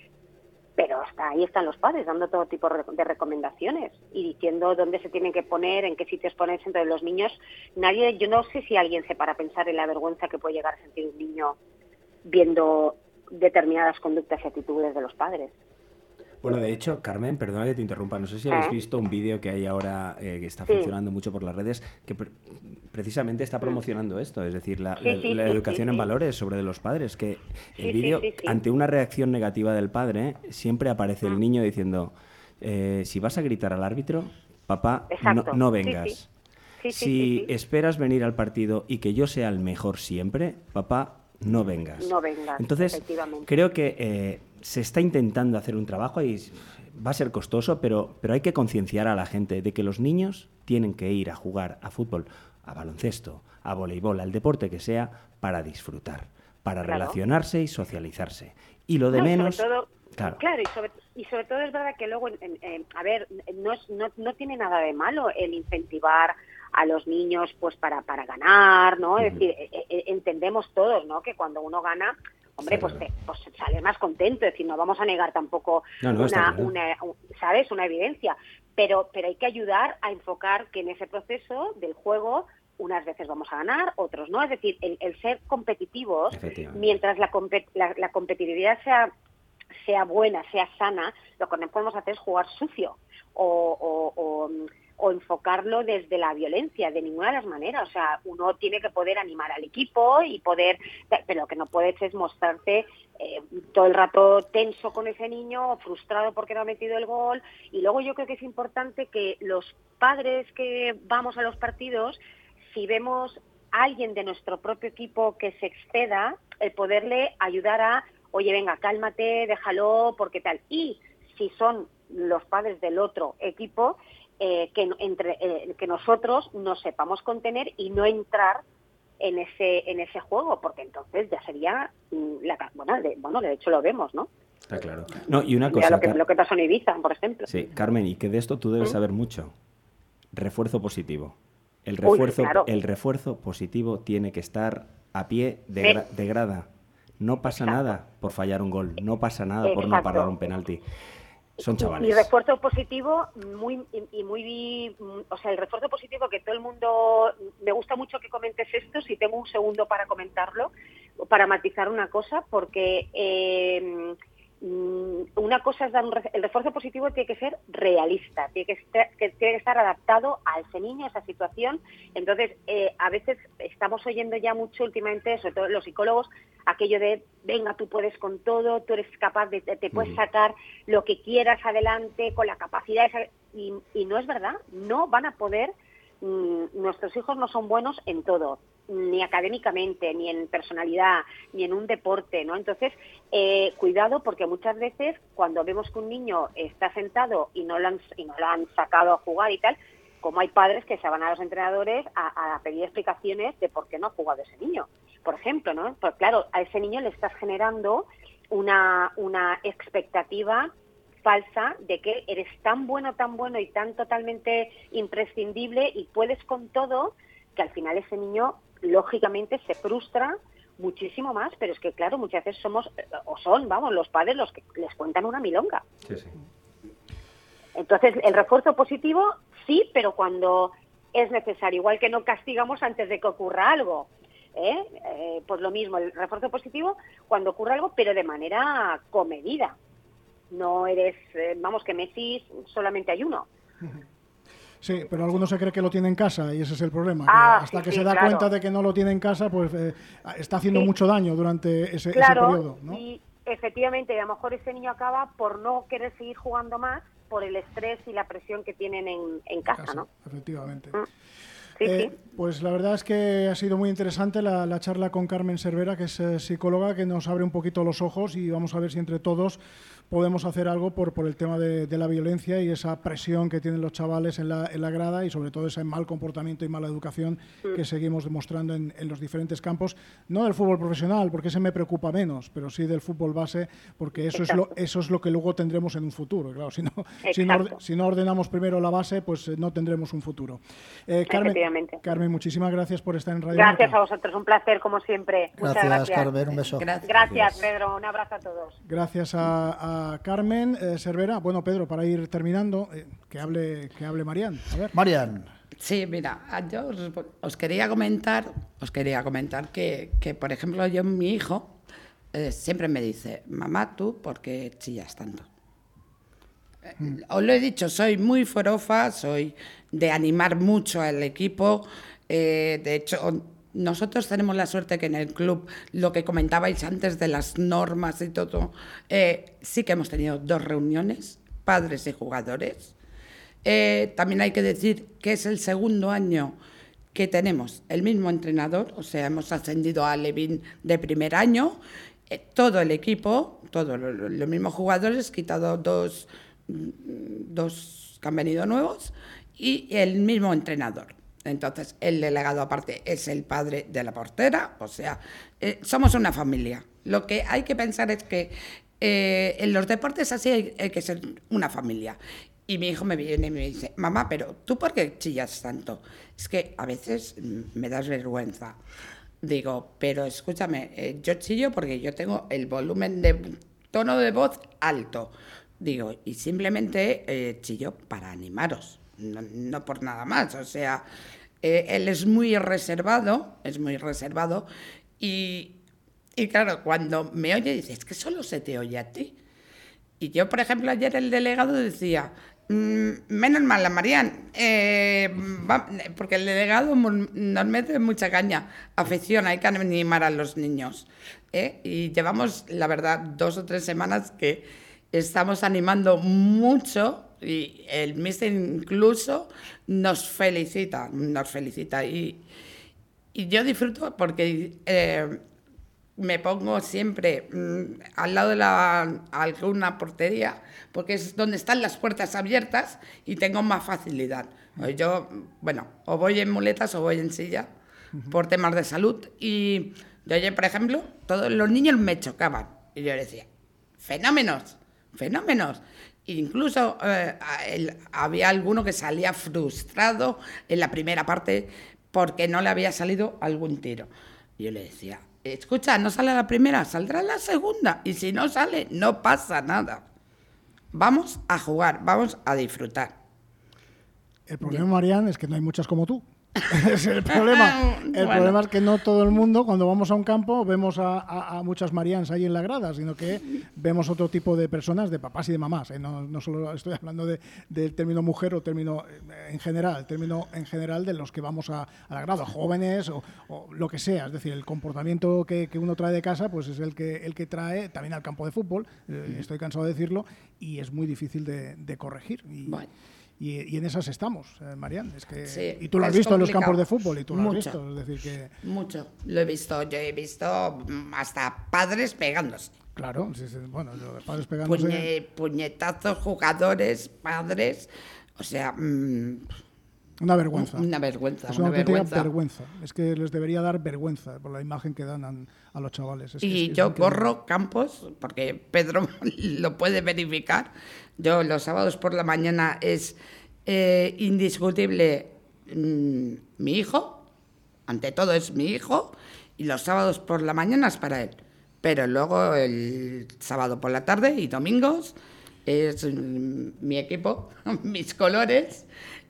Pero hasta ahí están los padres dando todo tipo de recomendaciones y diciendo dónde se tienen que poner, en qué sitios ponerse. Entre los niños, yo no sé si alguien se para a pensar en la vergüenza que puede llegar a sentir un niño viendo determinadas conductas y actitudes de los padres. Bueno, de hecho, Carmen, perdona que te interrumpa, no sé si habéis visto un vídeo que hay ahora que está funcionando mucho por las redes, que precisamente está promocionando esto, es decir, la educación en valores sobre los padres, que el vídeo, ante una reacción negativa del padre, siempre aparece el niño diciendo, si vas a gritar al árbitro, papá, no vengas. Si esperas venir al partido y que yo sea el mejor siempre, papá, no vengas. No vengas, Entonces, efectivamente. creo que se está intentando hacer un trabajo y va a ser costoso, pero hay que concienciar a la gente de que los niños tienen que ir a jugar a fútbol, a baloncesto, a voleibol, al deporte que sea, para disfrutar, para relacionarse y socializarse. Y lo de menos... Sobre todo, claro, y sobre todo es verdad que luego, a ver, no tiene nada de malo el incentivar a los niños pues para ganar, ¿no? Es decir, entendemos todos, ¿no? Que cuando uno gana, hombre, pues sales más contento, es decir, no vamos a negar tampoco ¿sabes? Una evidencia, pero hay que ayudar a enfocar que en ese proceso del juego unas veces vamos a ganar, otros no, es decir, el ser competitivos, mientras la competitividad sea buena, sea sana, lo que no podemos hacer es jugar sucio o enfocarlo desde la violencia, de ninguna de las maneras. O sea, uno tiene que poder animar al equipo y pero lo que no puedes es mostrarte todo el rato tenso con ese niño o frustrado porque no ha metido el gol. Y luego yo creo que es importante que los padres que vamos a los partidos, si vemos a alguien de nuestro propio equipo que se exceda, el poderle ayudar a, oye, venga, cálmate, déjalo, porque tal. Y si son los padres del otro equipo, que nosotros nos sepamos contener y no entrar en ese juego, porque entonces ya sería de hecho lo vemos, ¿no? Está claro. No, y una cosa, lo que pasó en Ibiza, por ejemplo. Sí, Carmen, y que de esto tú debes saber mucho. Refuerzo positivo. El refuerzo positivo tiene que estar a pie de grada. No pasa nada por fallar un gol, no pasa nada por no parar un penalti. Son chavales. Y refuerzo positivo, o sea, el refuerzo positivo que todo el mundo, me gusta mucho que comentes esto, si tengo un segundo para comentarlo, para matizar una cosa, porque una cosa es el refuerzo positivo tiene que ser realista, tiene que estar adaptado a ese niño, a esa situación. Entonces, a veces estamos oyendo ya mucho últimamente, sobre todo los psicólogos, aquello de, venga, tú puedes con todo, tú eres capaz de, te puedes sacar lo que quieras adelante con la capacidad y no es verdad, no van a poder, nuestros hijos no son buenos en todo, ni académicamente, ni en personalidad, ni en un deporte, ¿no? Entonces, cuidado, porque muchas veces cuando vemos que un niño está sentado y no lo han sacado a jugar y tal, como hay padres que se van a los entrenadores a pedir explicaciones de por qué no ha jugado ese niño, por ejemplo, ¿no? Pues claro, a ese niño le estás generando una expectativa falsa de que eres tan bueno y tan totalmente imprescindible y puedes con todo, que al final ese niño lógicamente se frustra muchísimo más, pero es que claro, muchas veces son los padres los que les cuentan una milonga. Sí. Entonces, el refuerzo positivo sí, pero cuando es necesario, igual que no castigamos antes de que ocurra algo, pues lo mismo, el refuerzo positivo cuando ocurre algo, pero de manera comedida. No eres, que Messi solamente hay uno. Sí, pero alguno se cree que lo tiene en casa y ese es el problema. Hasta que se da cuenta de que no lo tiene en casa, pues está haciendo mucho daño durante ese periodo, ¿no? Y efectivamente, a lo mejor ese niño acaba por no querer seguir jugando más por el estrés y la presión que tienen en casa, ¿no? Efectivamente. Sí. Pues la verdad es que ha sido muy interesante la charla con Carmen Cervera, que es psicóloga, que nos abre un poquito los ojos y vamos a ver si entre todos podemos hacer algo por el tema de la violencia y esa presión que tienen los chavales en la grada y sobre todo ese mal comportamiento y mala educación que seguimos demostrando en los diferentes campos, no del fútbol profesional, porque ese me preocupa menos, pero sí del fútbol base, porque eso es lo que luego tendremos en un futuro. Claro, si no ordenamos primero la base, pues no tendremos un futuro. Carmen, muchísimas gracias por estar en Radio Marca. Gracias a vosotros, un placer como siempre. Muchas gracias, Carmen, un beso. Gracias, Pedro, un abrazo a todos. Gracias a Carmen Cervera. Bueno, Pedro, para ir terminando, que hable Marian. A ver. Marian. Sí, mira, yo os quería comentar que, por ejemplo, mi hijo siempre me dice, mamá, ¿tú por qué chillas tanto? Os lo he dicho, soy muy forofa, soy de animar mucho al equipo. De hecho, nosotros tenemos la suerte que en el club, lo que comentabais antes de las normas y todo, sí que hemos tenido 2 reuniones, padres y jugadores, También hay que decir que es el segundo año que tenemos el mismo entrenador, o sea, hemos ascendido a Alevín de primer año, todo el equipo, todos los mismos jugadores, quitado dos que han venido nuevos, y el mismo entrenador. Entonces, el delegado aparte es el padre de la portera, o sea, somos una familia. Lo que hay que pensar es que en los deportes así hay que ser una familia. Y mi hijo me viene y me dice, mamá, pero ¿tú por qué chillas tanto? Es que a veces me das vergüenza. Digo, pero escúchame, yo chillo porque yo tengo el volumen de tono de voz alto. Digo, y simplemente chillo para animaros, no por nada más. O sea, él es muy reservado y claro, cuando me oye dice, es que solo se te oye a ti. Y yo, por ejemplo, ayer el delegado decía, menos mal la Marian, porque el delegado nos mete mucha caña, afición, hay que animar a los niños. Y llevamos, la verdad, 2 o 3 semanas que estamos animando mucho y el míster incluso nos felicita. Y yo disfruto porque me pongo siempre al lado de alguna portería, porque es donde están las puertas abiertas y tengo más facilidad. Yo, bueno, o voy en muletas o voy en silla por temas de salud. Y yo ayer, por ejemplo, todos los niños me chocaban. Y yo decía, fenómenos. Incluso había alguno que salía frustrado en la primera parte porque no le había salido algún tiro. Y yo le decía, escucha, no sale la primera, saldrá la segunda. Y si no sale, no pasa nada. Vamos a jugar, vamos a disfrutar. El problema, Marian, es que no hay muchas como tú. Es el problema. El problema es que no todo el mundo, cuando vamos a un campo, vemos a muchas Marians ahí en la grada, sino que vemos otro tipo de personas, de papás y de mamás. No solo estoy hablando del término mujer o término en general de los que vamos a la grada, jóvenes o lo que sea. Es decir, el comportamiento que uno trae de casa pues es el que trae también al campo de fútbol. Estoy cansado de decirlo y es muy difícil de corregir. Y en esas estamos, Marian. Es que, sí, y tú lo has visto en los campos de fútbol y tú lo has visto. Es decir que... Mucho. Lo he visto. Yo he visto hasta padres pegándose. Claro, sí, bueno, los padres pegándose... Puñetazos, jugadores, padres... O sea... Una vergüenza. Una vergüenza. Es una auténtica vergüenza. Es que les debería dar vergüenza por la imagen que dan a los chavales. Yo corro campos, porque Pedro lo puede verificar. Yo los sábados por la mañana es indiscutible mi hijo. Ante todo es mi hijo. Y los sábados por la mañana es para él. Pero luego el sábado por la tarde y domingos es mi equipo, mis colores.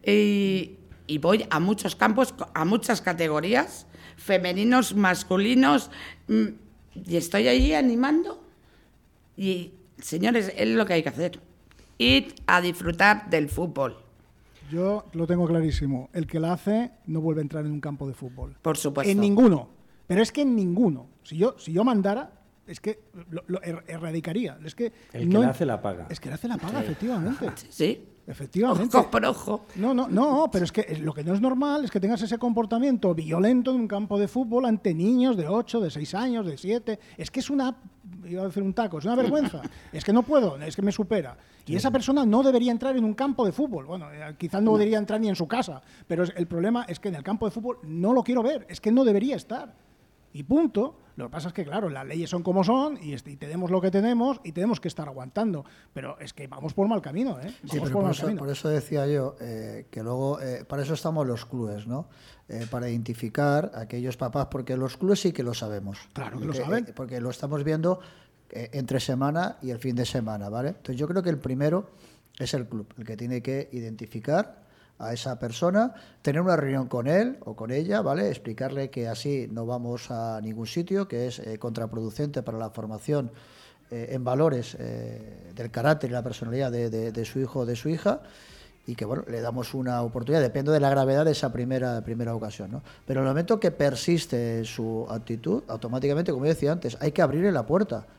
Y voy a muchos campos, a muchas categorías, femeninos, masculinos, y estoy allí animando. Y, señores, es lo que hay que hacer. Ir a disfrutar del fútbol. Yo lo tengo clarísimo. El que la hace no vuelve a entrar en un campo de fútbol. Por supuesto. En ninguno. Pero es que en ninguno. Si yo mandara, es que lo erradicaría. Es que el que la hace la paga. Es que la hace la paga, efectivamente. Sí. Efectivamente. Ojo por ojo. No, pero es que lo que no es normal es que tengas ese comportamiento violento en un campo de fútbol ante niños de 8, de 6 años, de 7. Es que iba a decir un taco, es una vergüenza. Es que no puedo, es que me supera. Y esa persona no debería entrar en un campo de fútbol. Bueno, quizás no debería entrar ni en su casa, pero el problema es que en el campo de fútbol no lo quiero ver, es que no debería estar. Y punto. Lo que pasa es que, claro, las leyes son como son y tenemos lo que tenemos y tenemos que estar aguantando. Pero es que vamos por mal camino, ¿eh? Sí, pero por eso decía yo que luego, para eso estamos los clubes, ¿no? Para identificar a aquellos papás, porque los clubes sí que lo sabemos. Claro que lo saben. Porque lo estamos viendo entre semana y el fin de semana, ¿vale? Entonces yo creo que el primero es el club, el que tiene que identificar a esa persona, tener una reunión con él o con ella, ¿vale? Explicarle que así no vamos a ningún sitio, que es contraproducente para la formación en valores del carácter y la personalidad de su hijo o de su hija, y que, bueno, le damos una oportunidad, depende de la gravedad de esa primera ocasión, ¿no? Pero en el momento que persiste su actitud, automáticamente, como yo decía antes, hay que abrirle la puerta.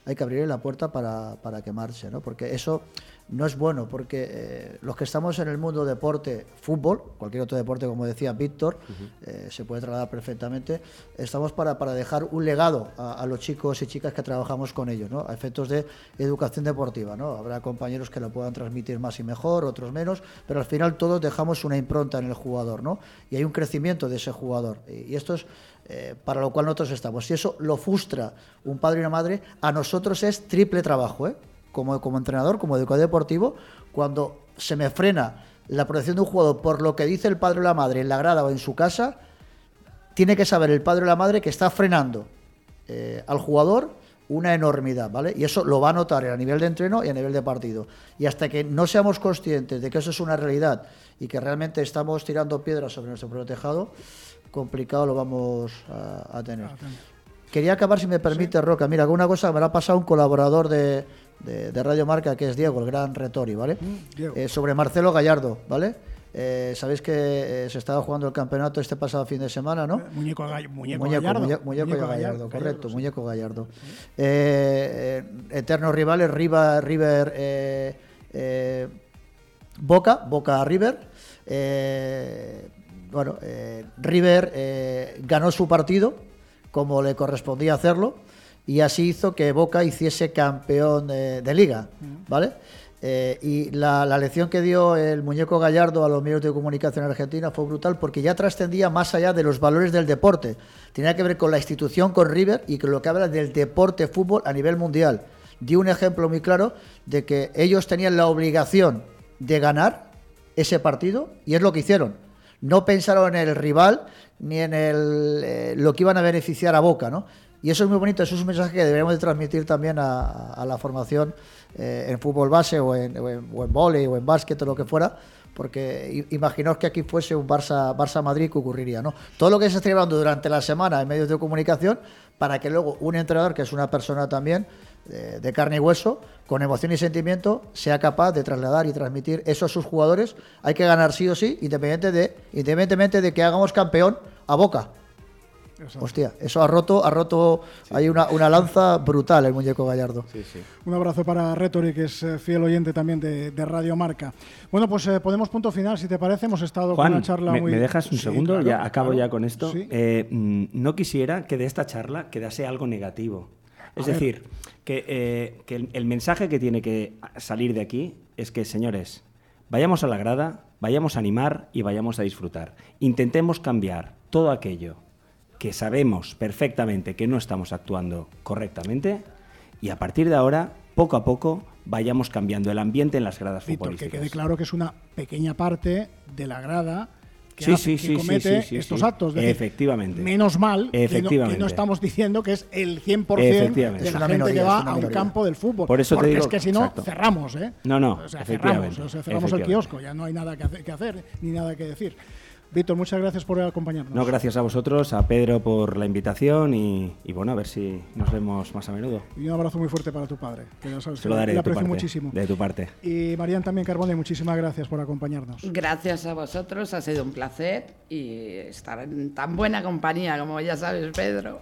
hay que abrirle la puerta para que marche, ¿no? Porque eso no es bueno, porque los que estamos en el mundo deporte, fútbol, cualquier otro deporte, como decía Víctor, se puede trasladar perfectamente, estamos para dejar un legado a los chicos y chicas que trabajamos con ellos, ¿no? A efectos de educación deportiva, ¿no? Habrá compañeros que lo puedan transmitir más y mejor, otros menos, pero al final todos dejamos una impronta en el jugador, ¿no? Y hay un crecimiento de ese jugador, y esto es para lo cual nosotros estamos. Si eso lo frustra un padre y una madre, a nosotros es triple trabajo, como entrenador, como educador deportivo. Cuando se me frena la protección de un jugador por lo que dice el padre o la madre en la grada o en su casa, tiene que saber el padre o la madre que está frenando al jugador una enormidad, ¿vale? Y eso lo va a notar a nivel de entreno y a nivel de partido. Y hasta que no seamos conscientes de que eso es una realidad y que realmente estamos tirando piedras sobre nuestro propio tejado, complicado lo vamos a tener. Quería acabar, si me permite, sí. Roca. Mira, una cosa me la ha pasado un colaborador de Radio Marca, que es Diego, el gran retori, ¿vale? Sobre Marcelo Gallardo, ¿vale? Sabéis que se estaba jugando el campeonato este pasado fin de semana, ¿no? Muñeco Gallardo, correcto, sí. Muñeco Gallardo. Eternos rivales, River, Boca River. River ganó su partido como le correspondía hacerlo, y así hizo que Boca hiciese campeón de Liga, ¿vale? Y la lección que dio el Muñeco Gallardo a los medios de comunicación argentina fue brutal, porque ya trascendía más allá de los valores del deporte. Tenía que ver con la institución, con River, y con lo que habla del deporte fútbol a nivel mundial. Dio un ejemplo muy claro de que ellos tenían la obligación de ganar ese partido, y es lo que hicieron. No pensaron en el rival ni en lo que iban a beneficiar a Boca, ¿no? Y eso es muy bonito, eso es un mensaje que deberíamos de transmitir también a la formación en fútbol base o en vóley o en básquet o lo que fuera, porque imaginaos que aquí fuese un Barça-Madrid, que ocurriría, ¿no? Todo lo que se está llevando durante la semana en medios de comunicación, para que luego un entrenador, que es una persona también de carne y hueso, con emoción y sentimiento, sea capaz de trasladar y transmitir eso a sus jugadores. Hay que ganar sí o sí, independientemente de que hagamos campeón a Boca. Exacto. Hostia, eso ha roto sí. Hay una lanza brutal el Muñeco Gallardo. Sí, sí. Un abrazo para Retori, que es fiel oyente también de Radio Marca. Bueno, pues ponemos punto final, si te parece. Hemos estado Juan, con una charla ¿me dejas un segundo? Claro, ya acabo ya con esto. Sí. No quisiera que de esta charla quedase algo negativo. Es decir, que el mensaje que tiene que salir de aquí es que, señores, vayamos a la grada, vayamos a animar y vayamos a disfrutar. Intentemos cambiar todo aquello que sabemos perfectamente que no estamos actuando correctamente, y a partir de ahora, poco a poco, vayamos cambiando el ambiente en las gradas futbolísticas. Que quede claro que es una pequeña parte de la grada que comete estos actos. De efectivamente. Menos mal que no estamos diciendo que es el 100% de la gente que va a un campo del fútbol. Por eso porque te digo, es que si no, cerramos. No, o sea, efectivamente. cerramos el kiosco, ya no hay nada que hacer ni nada que decir. Víctor, muchas gracias por acompañarnos. No, gracias a vosotros, a Pedro por la invitación y bueno, a ver si nos vemos más a menudo. Y un abrazo muy fuerte para tu padre, que ya sabes, se lo daré, le aprecio muchísimo. De tu parte. Y Marian también Carbone, muchísimas gracias por acompañarnos. Gracias a vosotros, ha sido un placer y estar en tan buena compañía, como ya sabes, Pedro.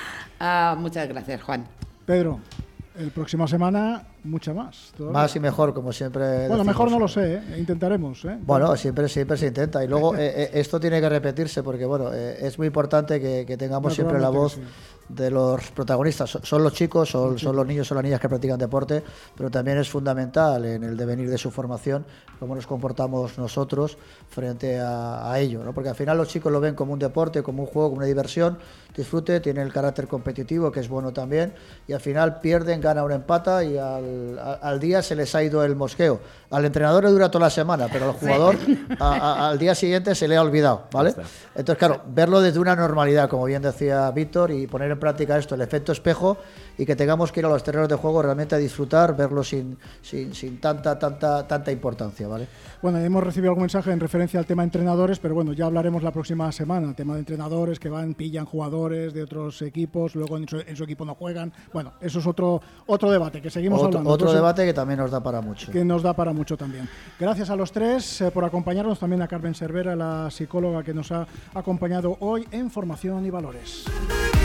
Muchas gracias, Juan. Pedro, el próxima semana mucha más. ¿Todavía? Más y mejor, como siempre. Bueno, decimos. mejor no lo sé, intentaremos. Bueno, siempre se intenta. Y luego esto tiene que repetirse porque, bueno, es muy importante que tengamos siempre la voz de los protagonistas. Son los chicos, son los niños, son las niñas que practican deporte, pero también es fundamental en el devenir de su formación cómo nos comportamos nosotros frente a ello, ¿no? Porque al final los chicos lo ven como un deporte, como un juego, como una diversión, disfrute, tiene el carácter competitivo, que es bueno también, y al final pierden, gana o empata, y al día se les ha ido el mosqueo. Al entrenador le dura toda la semana, pero al jugador al día siguiente se le ha olvidado, ¿vale? Entonces, claro, verlo desde una normalidad, como bien decía Víctor, y poner en práctica esto, el efecto espejo, y que tengamos que ir a los terrenos de juego realmente a disfrutar, verlo sin tanta importancia, ¿vale? Bueno, hemos recibido algún mensaje en referencia al tema de entrenadores, pero bueno, ya hablaremos la próxima semana. El tema de entrenadores que pillan jugadores de otros equipos, luego en su equipo no juegan. Bueno, eso es otro debate que seguimos hablando. Otro debate que también nos da para mucho. Que nos da para mucho también. Gracias a los tres por acompañarnos, también a Carmen Cervera, la psicóloga que nos ha acompañado hoy en Formación y Valores.